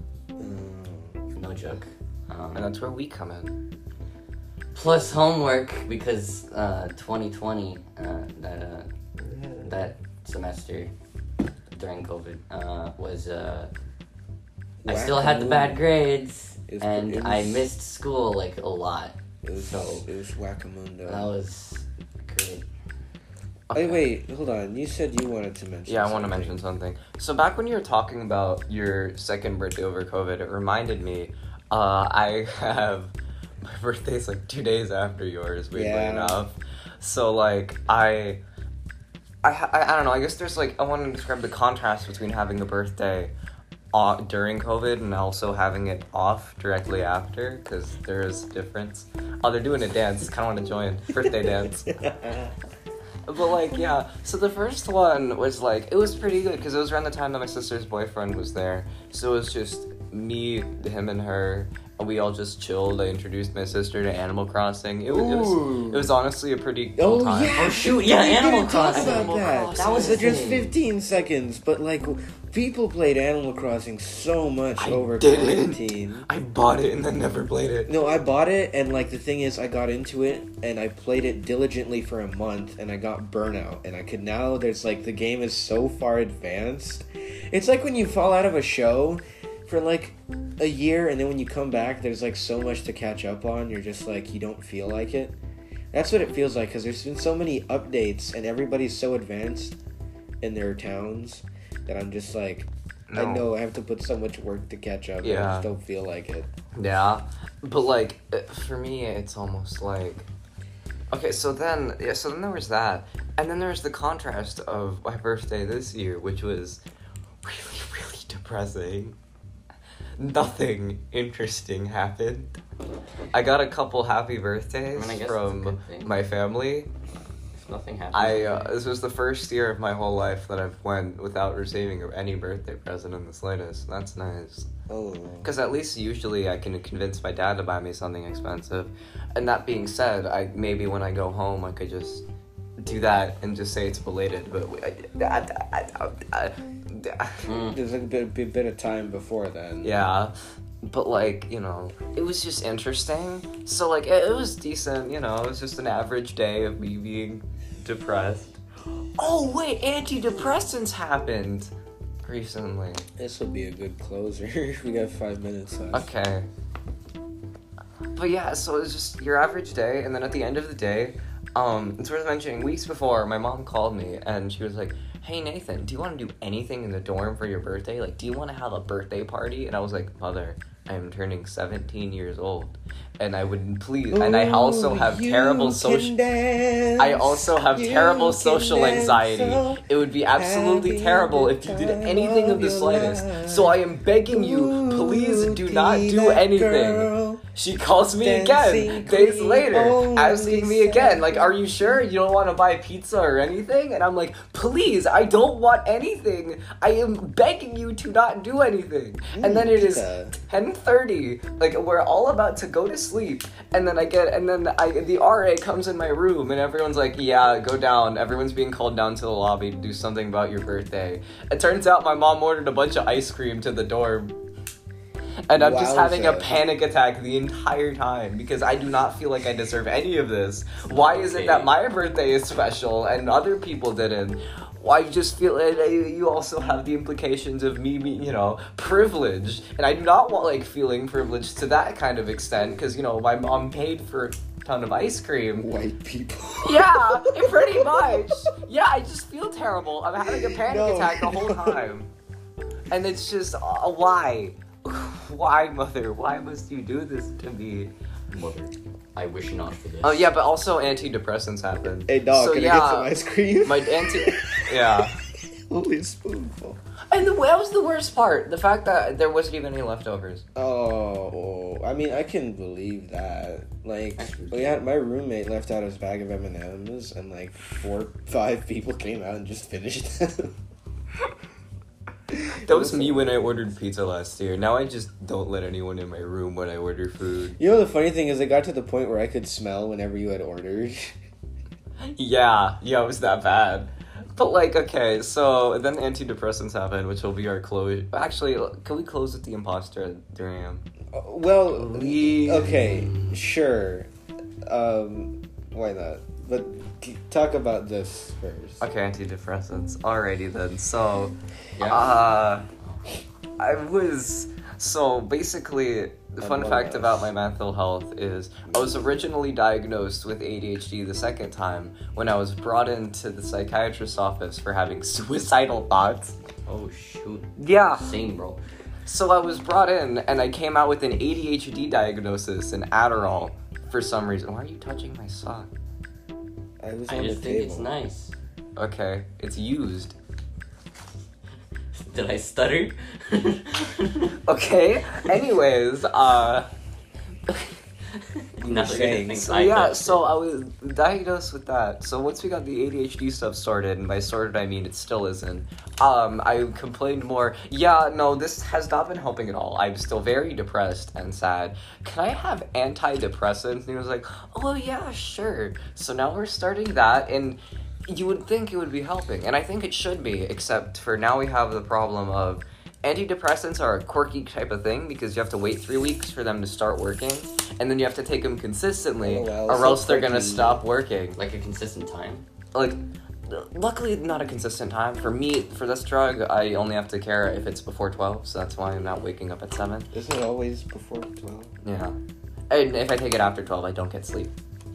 Mm. No joke. Um, And that's where we come in. plus homework, because, uh, twenty twenty, uh, that, uh, that semester during COVID, uh, was, uh, I still had the bad grades, It was- and it I was- missed school, like, a lot. It was So, it was whack-a-mundo. that was great. Hey, wait, hold on. You said you wanted to mention. Yeah, I want to something. mention something. So back when you were talking about your second birthday over COVID, it reminded me, uh, I have, my birthday's like two days after yours, weirdly Yeah. enough. So like, I, I, I, I don't know, I guess there's like, I want to describe the contrast between having a birthday uh, during COVID and also having it off directly after, because there is a difference. Oh, they're doing a dance, kind of want to join, birthday dance. But, like, yeah, so the first one was, like, it was pretty good, because it was around the time that my sister's boyfriend was there, so it was just me, him, and her, and we all just chilled. I introduced my sister to Animal Crossing. It was, it was, it was honestly a pretty cool Oh time. yeah! Oh, shoot, yeah, we Animal didn't talk Crossing. about Animal that. Crossing. That was So the just thing. fifteen seconds, but like people played Animal Crossing so much I over didn't. quarantine. I bought it and then never played it. No, I bought it, and like the thing is, I got into it, and I played it diligently for a month, and I got burnout, and I could now. There's like the game is so far advanced. It's like when you fall out of a show for like a year, and then when you come back, there's like so much to catch up on. You're just like you don't feel like it. That's what it feels like, because there's been so many updates, and everybody's so advanced in their towns that I'm just like, I No. know I have to put so much work to catch up. And I Yeah. just don't feel like it. Yeah, but like uh, for me, it's almost like okay. So then, yeah. So then there was that, and then there was the contrast of my birthday this year, which was really, really depressing. Nothing interesting happened. I got a couple happy birthdays I mean, I guess it's a from good thing. my family. If nothing happens. I uh, this was the first year of my whole life that I've went without receiving any birthday present in the slightest. That's nice. Oh. Because at least usually I can convince my dad to buy me something expensive. And that being said, I maybe when I go home I could just do that and just say it's belated. But we, I, I, I, I, I, Mm. There's like a bit, bit, bit of time before then. yeah, but like you know, it was just interesting. So like it, it was decent. You know, it was just an average day of me being depressed. Oh wait, antidepressants happened recently. This will be a good closer. We got five minutes left. Okay. But yeah, so it was just your average day, and then at the end of the day, um, it's worth mentioning, weeks before, my mom called me, and she was like, hey, Nathan, do you want to do anything in the dorm for your birthday? Like, do you want to have a birthday party? And I was like, Mother, I am turning seventeen years old, and I would please, and I also have terrible social... I also have terrible social anxiety. It would be absolutely terrible if you did anything of the slightest. So I am begging you, please do not do anything. She calls me again, days later, asking me again, like, are you sure you don't want to buy pizza or anything? And I'm like, please, I don't want anything. I am begging you to not do anything. And then it is ten thirty, like, we're all about to go to sleep. And then I get, and then I, the R A comes in my room, and everyone's like, yeah, go down. Everyone's being called down to the lobby to do something about your birthday. It turns out my mom ordered a bunch of ice cream to the dorm. And I'm just having a Wowza. panic attack the entire time because I do not feel like I deserve any of this. Why is it that my birthday is special and other people didn't? Why I just feel it, you also have the implications of me being, you know, privileged. And I do not want, like, feeling privileged to that kind of extent because, you know, my mom paid for a ton of ice cream. White people. Yeah, pretty much. Yeah, I just feel terrible. I'm having a panic No. attack the whole time. And it's just, uh, why? Why, Mother? Why must you do this to me? Mother, I wish not for this. Oh, yeah, but also antidepressants happen. Hey, dog, So, can yeah, I get some ice cream? My anti... Yeah. Only a spoonful. And the, that was the worst part. The fact that there wasn't even any leftovers. Oh, I mean, I can believe that. Like, we had, my roommate left out his bag of M and M's, and like four, five people came out and just finished them. That was me when I ordered pizza last year. Now I just don't let anyone in my room when I order food. You know, the funny thing is, it got to the point where I could smell whenever you had ordered. Yeah, yeah, it was that bad. But, like, okay, so then antidepressants happened, which will be our close. Actually, can we close with the imposter during him? Uh, well, Please. okay, sure. Um, why not? But talk about this first. Okay, antidepressants. Alrighty then. So, Yeah. uh, I was so basically. The fun Among fact Us. about my mental health is I was originally diagnosed with A D H D the second time when I was brought into the psychiatrist's office for having suicidal thoughts. Oh shoot. Yeah. Same, bro. So I was brought in and I came out with an A D H D diagnosis and Adderall for some reason. Why are you touching my sock? I was I on just the think table. it's nice. Okay, it's used. Did I stutter? Okay. Anyways, uh Now they're gonna saying, think so I yeah, touched so it. I was diagnosed with that. So once we got the A D H D stuff started, and by started I mean it still isn't. Um, I complained more. Yeah, no, this has not been helping at all. I'm still very depressed and sad. Can I have antidepressants? And he was like, oh yeah, sure. So now we're starting that, and you would think it would be helping, and I think it should be, except for now we have the problem of antidepressants are a quirky type of thing because you have to wait three weeks for them to start working, and then you have to take them consistently, Oh, well, or so else they're gonna quirky. stop working. Like a consistent time. Like, luckily, not a consistent time. For me, for this drug, I only have to care if it's before twelve, so that's why I'm not waking up at seven. Isn't it always before twelve? Yeah. And if I take it after twelve, I don't get sleep.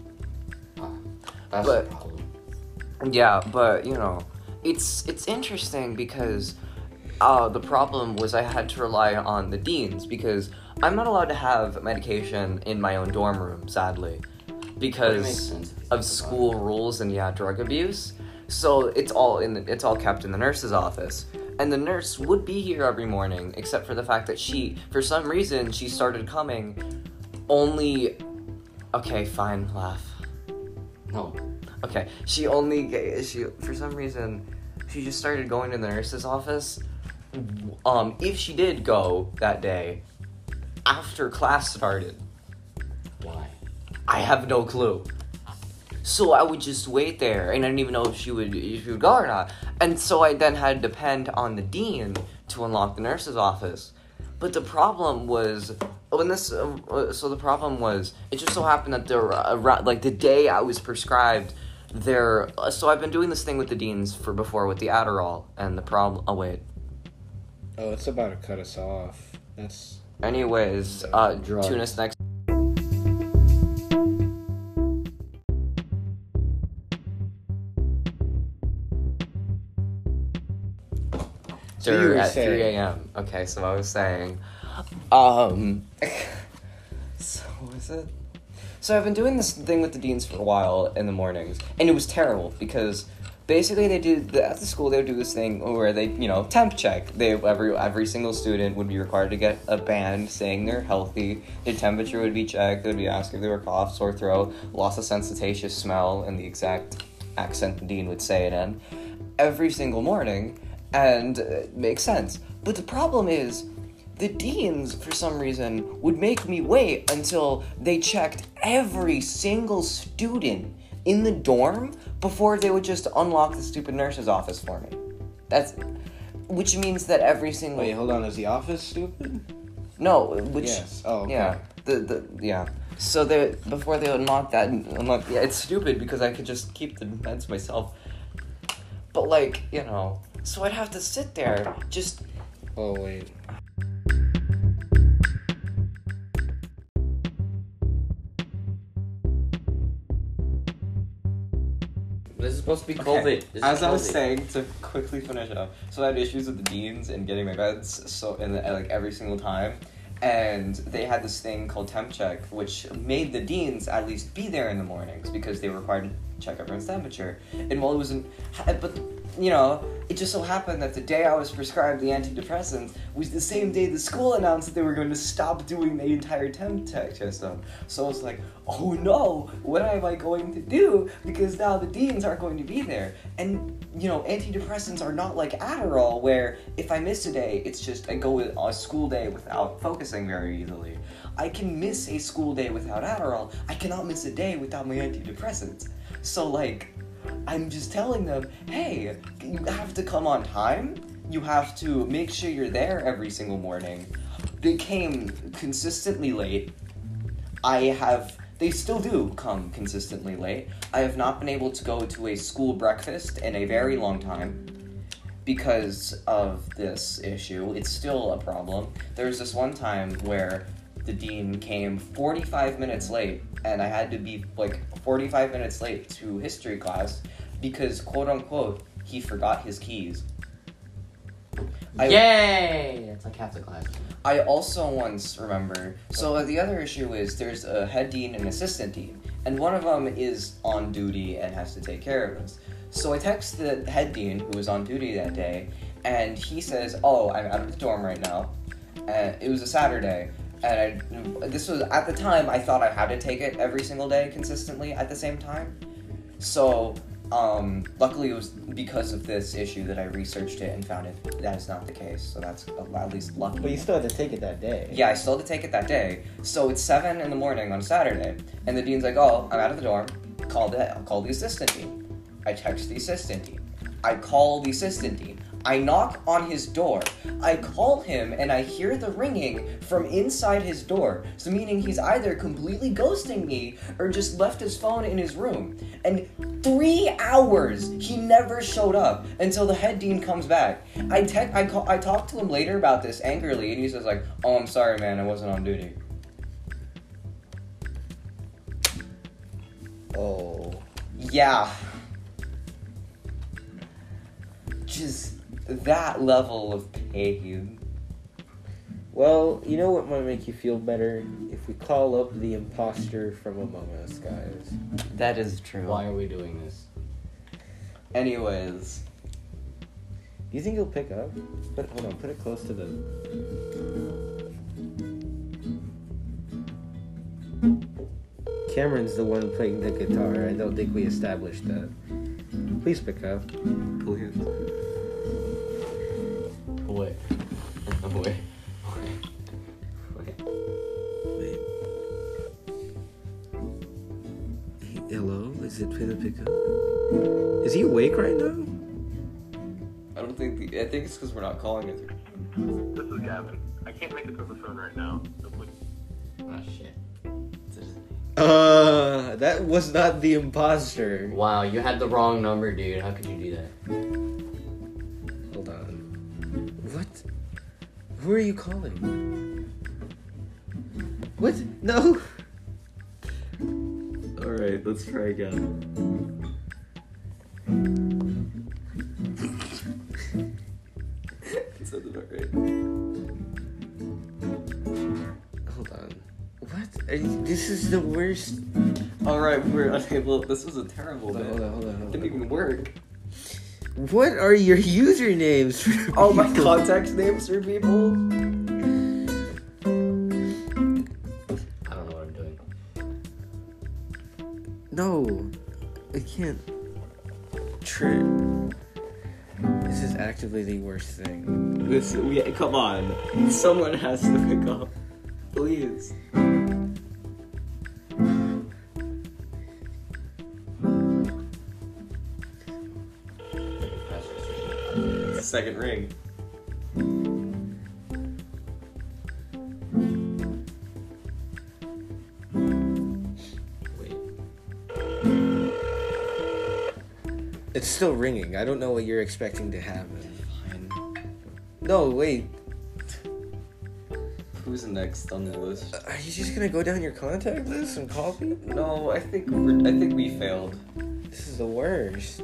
Ah, that's But- the problem. Yeah, but, you know, it's it's interesting because uh, the problem was I had to rely on the deans because I'm not allowed to have medication in my own dorm room, sadly, But it makes because sense if you think of about school rules and, yeah, drug abuse. So it's all in the, it's all kept in the nurse's office. And the nurse would be here every morning, except for the fact that she, for some reason, she started coming only... Okay, fine, laugh. it. No. Okay, she only ga- she for some reason she just started going to the nurse's office. Um, if she did go that day after class started, Why? I have no clue. So I would just wait there, and I didn't even know if she would if she would go or not. And so I then had to depend on the dean to unlock the nurse's office. But the problem was when this. Uh, so the problem was it just so happened that there uh, like the day I was prescribed. There, uh, so I've been doing this thing with the deans for before with the Adderall, and the problem. Oh wait. Oh, it's about to cut us off. That's. Anyways, uh, Drugs. tune us next. So you were at saying- three a.m. Okay, so I was saying, um, so what was it? So I've been doing this thing with the deans for a while in the mornings, and it was terrible because basically they do the, at the school they would do this thing where they you know temp check. They every every single student would be required to get a band saying they're healthy. Their temperature would be checked. They would be asked if they were cough, sore throat, loss of sensitatious smell, and the exact accent the dean would say it in every single morning. And uh, it makes sense. But the problem is, the deans, for some reason, would make me wait until they checked every single student in the dorm before they would just unlock the stupid nurse's office for me. That's, which means that every single... Wait, hold on. Is the office stupid? No, which... Yes. Oh, okay. Yeah. The, the, yeah. So they, before they unlock that, unlock, yeah, it's stupid because I could just keep the meds myself. But, like, you know... So I'd have to sit there, just... Oh, wait. This is supposed to be Okay, COVID. This is As I was COVID. saying, to quickly finish up, so I had issues with the deans and getting my meds, so in the, like every single time, and they had this thing called temp check, which made the deans at least be there in the mornings because they were required to check everyone's temperature. And while it wasn't, but you know, it just so happened that the day I was prescribed the antidepressants was the same day the school announced that they were going to stop doing the entire temp tech system. So I was like, oh no, what am I going to do? Because now the deans aren't going to be there. And, you know, antidepressants are not like Adderall, where if I miss a day, it's just I go a school day without focusing very easily. I can miss a school day without Adderall. I cannot miss a day without my antidepressants. So, like, I'm just telling them, hey, you have to come on time. You have to make sure you're there every single morning. They came consistently late. I have, they still do come consistently late. I have not been able to go to a school breakfast in a very long time because of this issue. It's still a problem. There was this one time where the dean came forty-five minutes late, and I had to be like forty-five minutes late to history class because, quote unquote, he forgot his keys. I, Yay! It's like half the class. I also once remember, so uh, the other issue is there's a head dean and assistant dean, and one of them is on duty and has to take care of us. So I text the head dean, who was on duty that day, and he says, oh, I'm out of the dorm right now. Uh, it was a Saturday. And I, this was, at the time, I thought I had to take it every single day consistently at the same time. So, um, luckily it was because of this issue that I researched it and found it that is not the case. So that's at least lucky. But you still had to take it that day. Yeah, I still had to take it that day. So it's seven in the morning on Saturday. And the dean's like, oh, I'm out of the dorm. Call the, I'll call the assistant dean. I text the assistant dean. I call the assistant dean. I knock on his door. I call him and I hear the ringing from inside his door. So meaning he's either completely ghosting me or just left his phone in his room. And three hours he never showed up until the head dean comes back. I te- I call- I talked to him later about this angrily and he says like, oh, I'm sorry, man, I wasn't on duty. Oh. Yeah. Just that level of pain. Well, you know what might make you feel better? If we call up the imposter from Among Us, guys. That is true. Why are we doing this? Anyways. Do you think he'll pick up? But hold on, put it close to the... Cameron's the one playing the guitar. I don't think we established that. Please pick up. Please. Wait. Wait. Wait. Hey, hello? Is it gonna pick up? Is he awake right now? I don't think the, I think it's because we're not calling it. This is Gavin. I can't make it to the phone right now. So please. Oh shit. Uh, that was not the imposter. Wow, you had the wrong number, dude. How could you do that? Hold on. What? Who are you calling? What? No. Alright, let's try again. That sounds about right. Hold on. What? Are you, this is the worst. Alright, we're unable. This was a terrible Hold on, bit. hold on, hold on, hold It didn't on. even work. What are your usernames for Oh, my people? contact names for people? I don't know what I'm doing. No, I can't. Trip. This is actively the worst thing. This, we, come on. Someone has to pick up. Please. Second ring. Wait. It's still ringing. I don't know what you're expecting to happen. Fine. No, wait. Who's next on the list? Are you just gonna go down your contact list and call people? No, I think we're, I think we failed. This is the worst.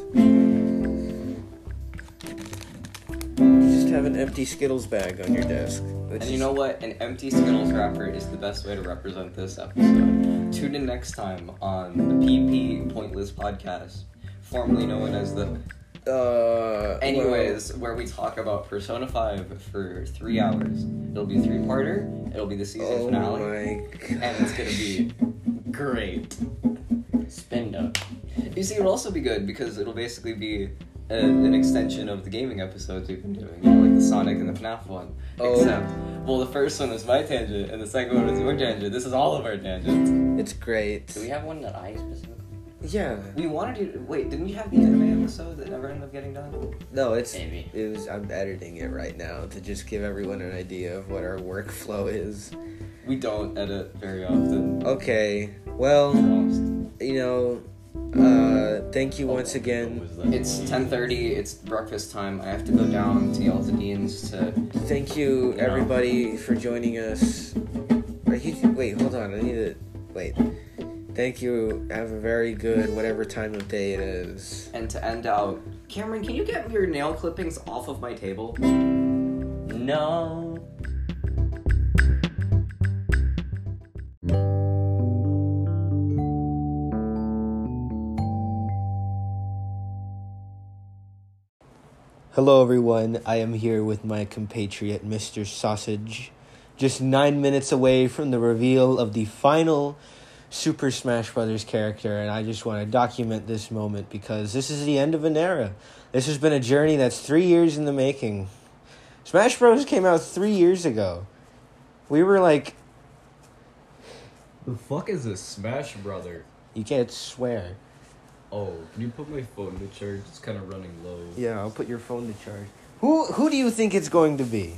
You just have an empty Skittles bag on your desk. And you know what? An empty Skittles wrapper is the best way to represent this episode. Tune in next time on the P P Pointless Podcast, formerly known as the Uh. Anyways, where we talk about Persona five for three hours. It'll be a three-parter. It'll be the season well, oh finale. my God. And it's gonna be great. Spin up. You see, it'll also be good because it'll basically be a, an extension of the gaming episodes we've been doing. You know, like the Sonic and the FNAF one. Oh. Except, well, the first one was my tangent, and the second one was your tangent. This is all of our tangents. It's great. Do we have one that I specifically? Yeah. We wanted to... Wait, didn't you have the anime episode that never ended up getting done? No, it's Maybe. it was. I'm editing it right now to just give everyone an idea of what our workflow is. We don't edit very often. Okay. Well, you know, uh, thank you once again. It's ten thirty, it's breakfast time. I have to go down to yell at the deans to... Thank you everybody for joining us. Are you, wait, hold on. I need to wait. Thank you. Have a very good whatever time of day it is. And to end out... Cameron, can you get your nail clippings off of my table? No. Hello everyone, I am here with my compatriot Mister Sausage, just nine minutes away from the reveal of the final Super Smash Bros. Character, and I just want to document this moment because this is the end of an era. This has been a journey that's three years in the making. Smash Bros. Came out three years ago. We were like... The fuck is a Smash Brother? You can't swear. Oh, can you put my phone to charge? It's kind of running low. Yeah, I'll put your phone to charge. Who who do you think it's going to be?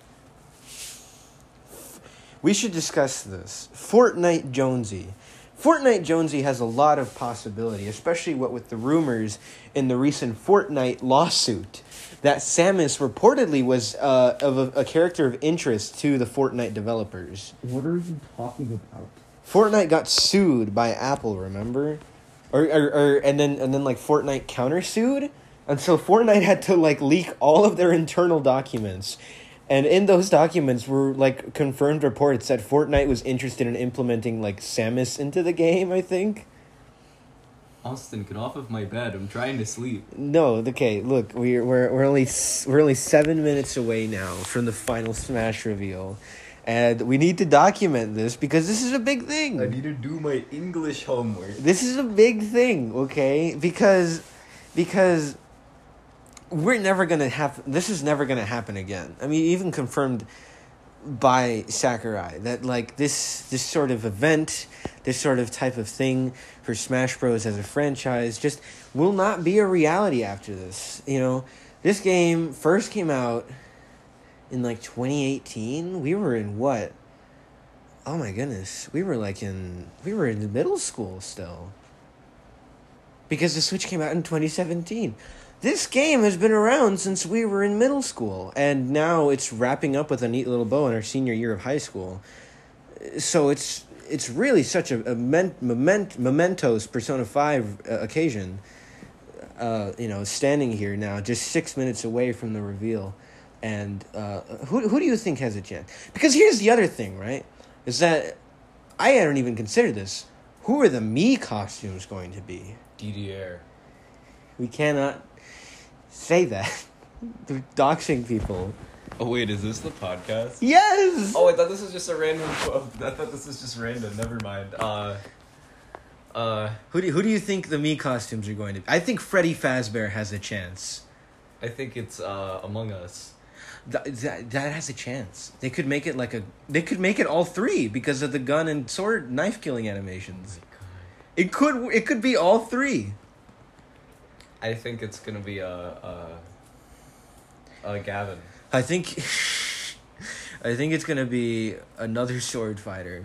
We should discuss this. Fortnite Jonesy. Fortnite Jonesy has a lot of possibility, especially what with the rumors in the recent Fortnite lawsuit that Samus reportedly was uh, of a, a character of interest to the Fortnite developers. What are you talking about? Fortnite got sued by Apple, remember? Or, or, or and then and then like Fortnite countersued, and so Fortnite had to like leak all of their internal documents, and in those documents were like confirmed reports that Fortnite was interested in implementing like Samus into the game. I think. Austin, get off of my bed. I'm trying to sleep. No, okay. Look, we're we're we're only we're only seven minutes away now from the final Smash reveal. And we need to document this because this is a big thing. I need to do my English homework. This is a big thing, okay? Because because we're never going to have this is never going to happen again. I mean, even confirmed by Sakurai that like this this sort of event, this sort of type of thing for Smash Bros as a franchise just will not be a reality after this. You know, this game first came out in like twenty eighteen. We were in what? Oh my goodness. We were like in we were in middle school still. Because the Switch came out in twenty seventeen. This game has been around since we were in middle school, and now it's wrapping up with a neat little bow in our senior year of high school. So it's it's really such a, a ment, moment, mementos Persona five uh, occasion. Uh, you know, standing here now, just six minutes away from the reveal. And uh, who who do you think has a chance? Because here's the other thing, right? Is that I hadn't even considered this. Who are the Mii costumes going to be? D D R. We cannot say that. They're doxing people. Oh wait, is this the podcast? Yes! Oh, I thought this was just a random quote. I thought this was just random. Never mind. Uh, uh, Who do, who do you think the Mii costumes are going to be? I think Freddy Fazbear has a chance. I think it's uh Among Us. That, that, that has a chance. They could make it like a... They could make it all three because of the gun and sword knife killing animations. Oh my god. It could it could be all three. I think it's gonna be a uh, uh, Gavin. I think I think it's gonna be another sword fighter.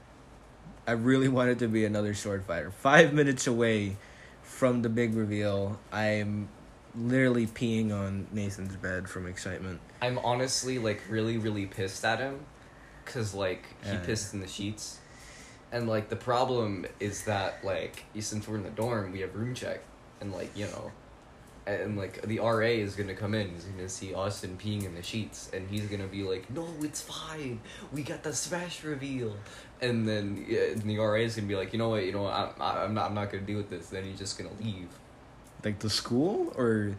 I really want it to be another sword fighter. Five minutes away from the big reveal, I'm literally peeing on Nathan's bed from excitement. I'm honestly, like, really, really pissed at him. Because, like, he Yeah. pissed in the sheets. And, like, the problem is that, like, since we're in the dorm, we have room check. And, like, you know... And, like, the R A is gonna come in. He's gonna see Austin peeing in the sheets. And he's gonna be like, no, it's fine. We got the Smash reveal. And then yeah, and the R A is gonna be like, you know what, you know what, I, I, I'm not I'm not gonna deal with this. Then he's just gonna leave. Like the school or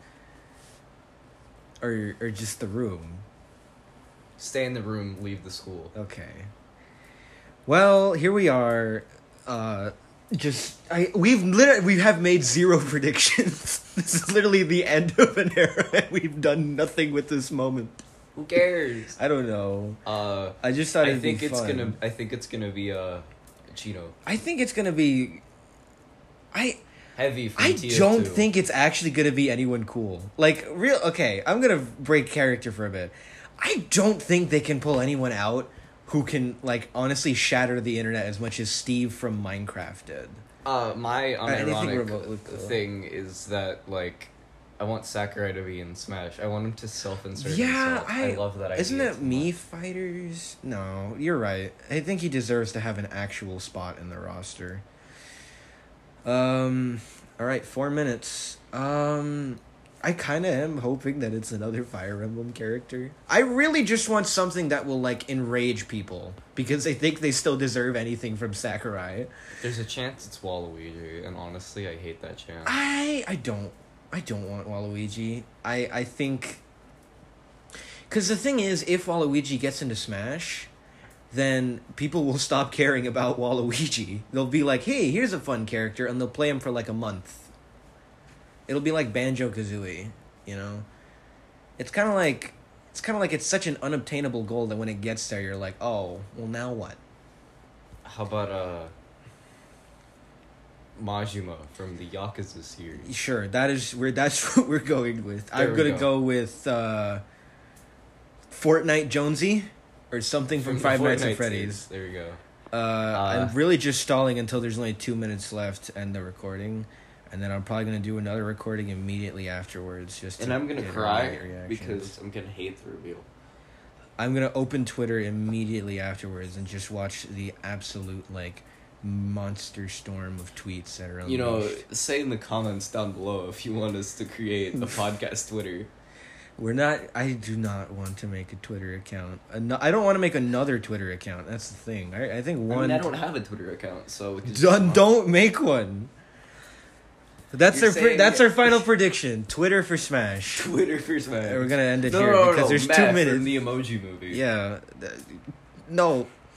or or just the room? Stay in the room, leave the school. Okay. Well, here we are. Uh, just I we've literally we have made zero predictions. This is literally the end of an era, and we've done nothing with this moment. Who cares? I don't know. Uh, I just thought I it'd think be it's fun. gonna. I think it's gonna be uh, Chino. I think it's gonna be. I Heavy. From I T F two. don't think it's actually gonna be anyone cool. Like real. Okay, I'm gonna break character for a bit. I don't think they can pull anyone out who can like honestly shatter the internet as much as Steve from Minecraft did. Uh, my anything unironic remotely cool. thing is that like, I want Sakurai to be in Smash. I want him to self-insert Yeah, himself. I, I love that idea. Isn't it so Me much. Fighters? No, you're right. I think he deserves to have an actual spot in the roster. Um, all right, four minutes. Um, I kind of am hoping that it's another Fire Emblem character. I really just want something that will like enrage people because I think they still deserve anything from Sakurai. There's a chance it's Waluigi, and honestly, I hate that chance. I I don't I don't want Waluigi. I I think because the thing is, if Waluigi gets into Smash, then people will stop caring about Waluigi. They'll be like, "Hey, here's a fun character," and they'll play him for like a month. It'll be like Banjo-Kazooie, you know. It's kind of like it's kind of like it's such an unobtainable goal that when it gets there, you're like, "Oh, well, now what?" How about uh, Majima from the Yakuza series? Sure, that is where that's what we're going with. There I'm we gonna go. go, with uh, Fortnite Jonesy or something from, the Five Nights at Fortnite Freddy's. series. There we go. Uh, I'm really just stalling until there's only two minutes left to end the recording, and then I'm probably gonna do another recording immediately afterwards. Just to And I'm gonna get cry immediate reactions. because I'm gonna hate the reveal. I'm gonna open Twitter immediately afterwards and just watch the absolute like monster storm of tweets that are unleashed. You know, say in the comments down below if you want us to create a podcast Twitter. We're not. I do not want to make a Twitter account. Ano- I don't want to make another Twitter account. That's the thing. I, I think one. I mean, I don't have a Twitter account, so we can just- Don't, don't make one. That's You're our. Pre- saying- that's our final prediction. Twitter for Smash. Twitter for Smash. We're gonna end it no, here no, no, because no, there's Matt two from minutes. the Emoji Movie. Yeah. th- No.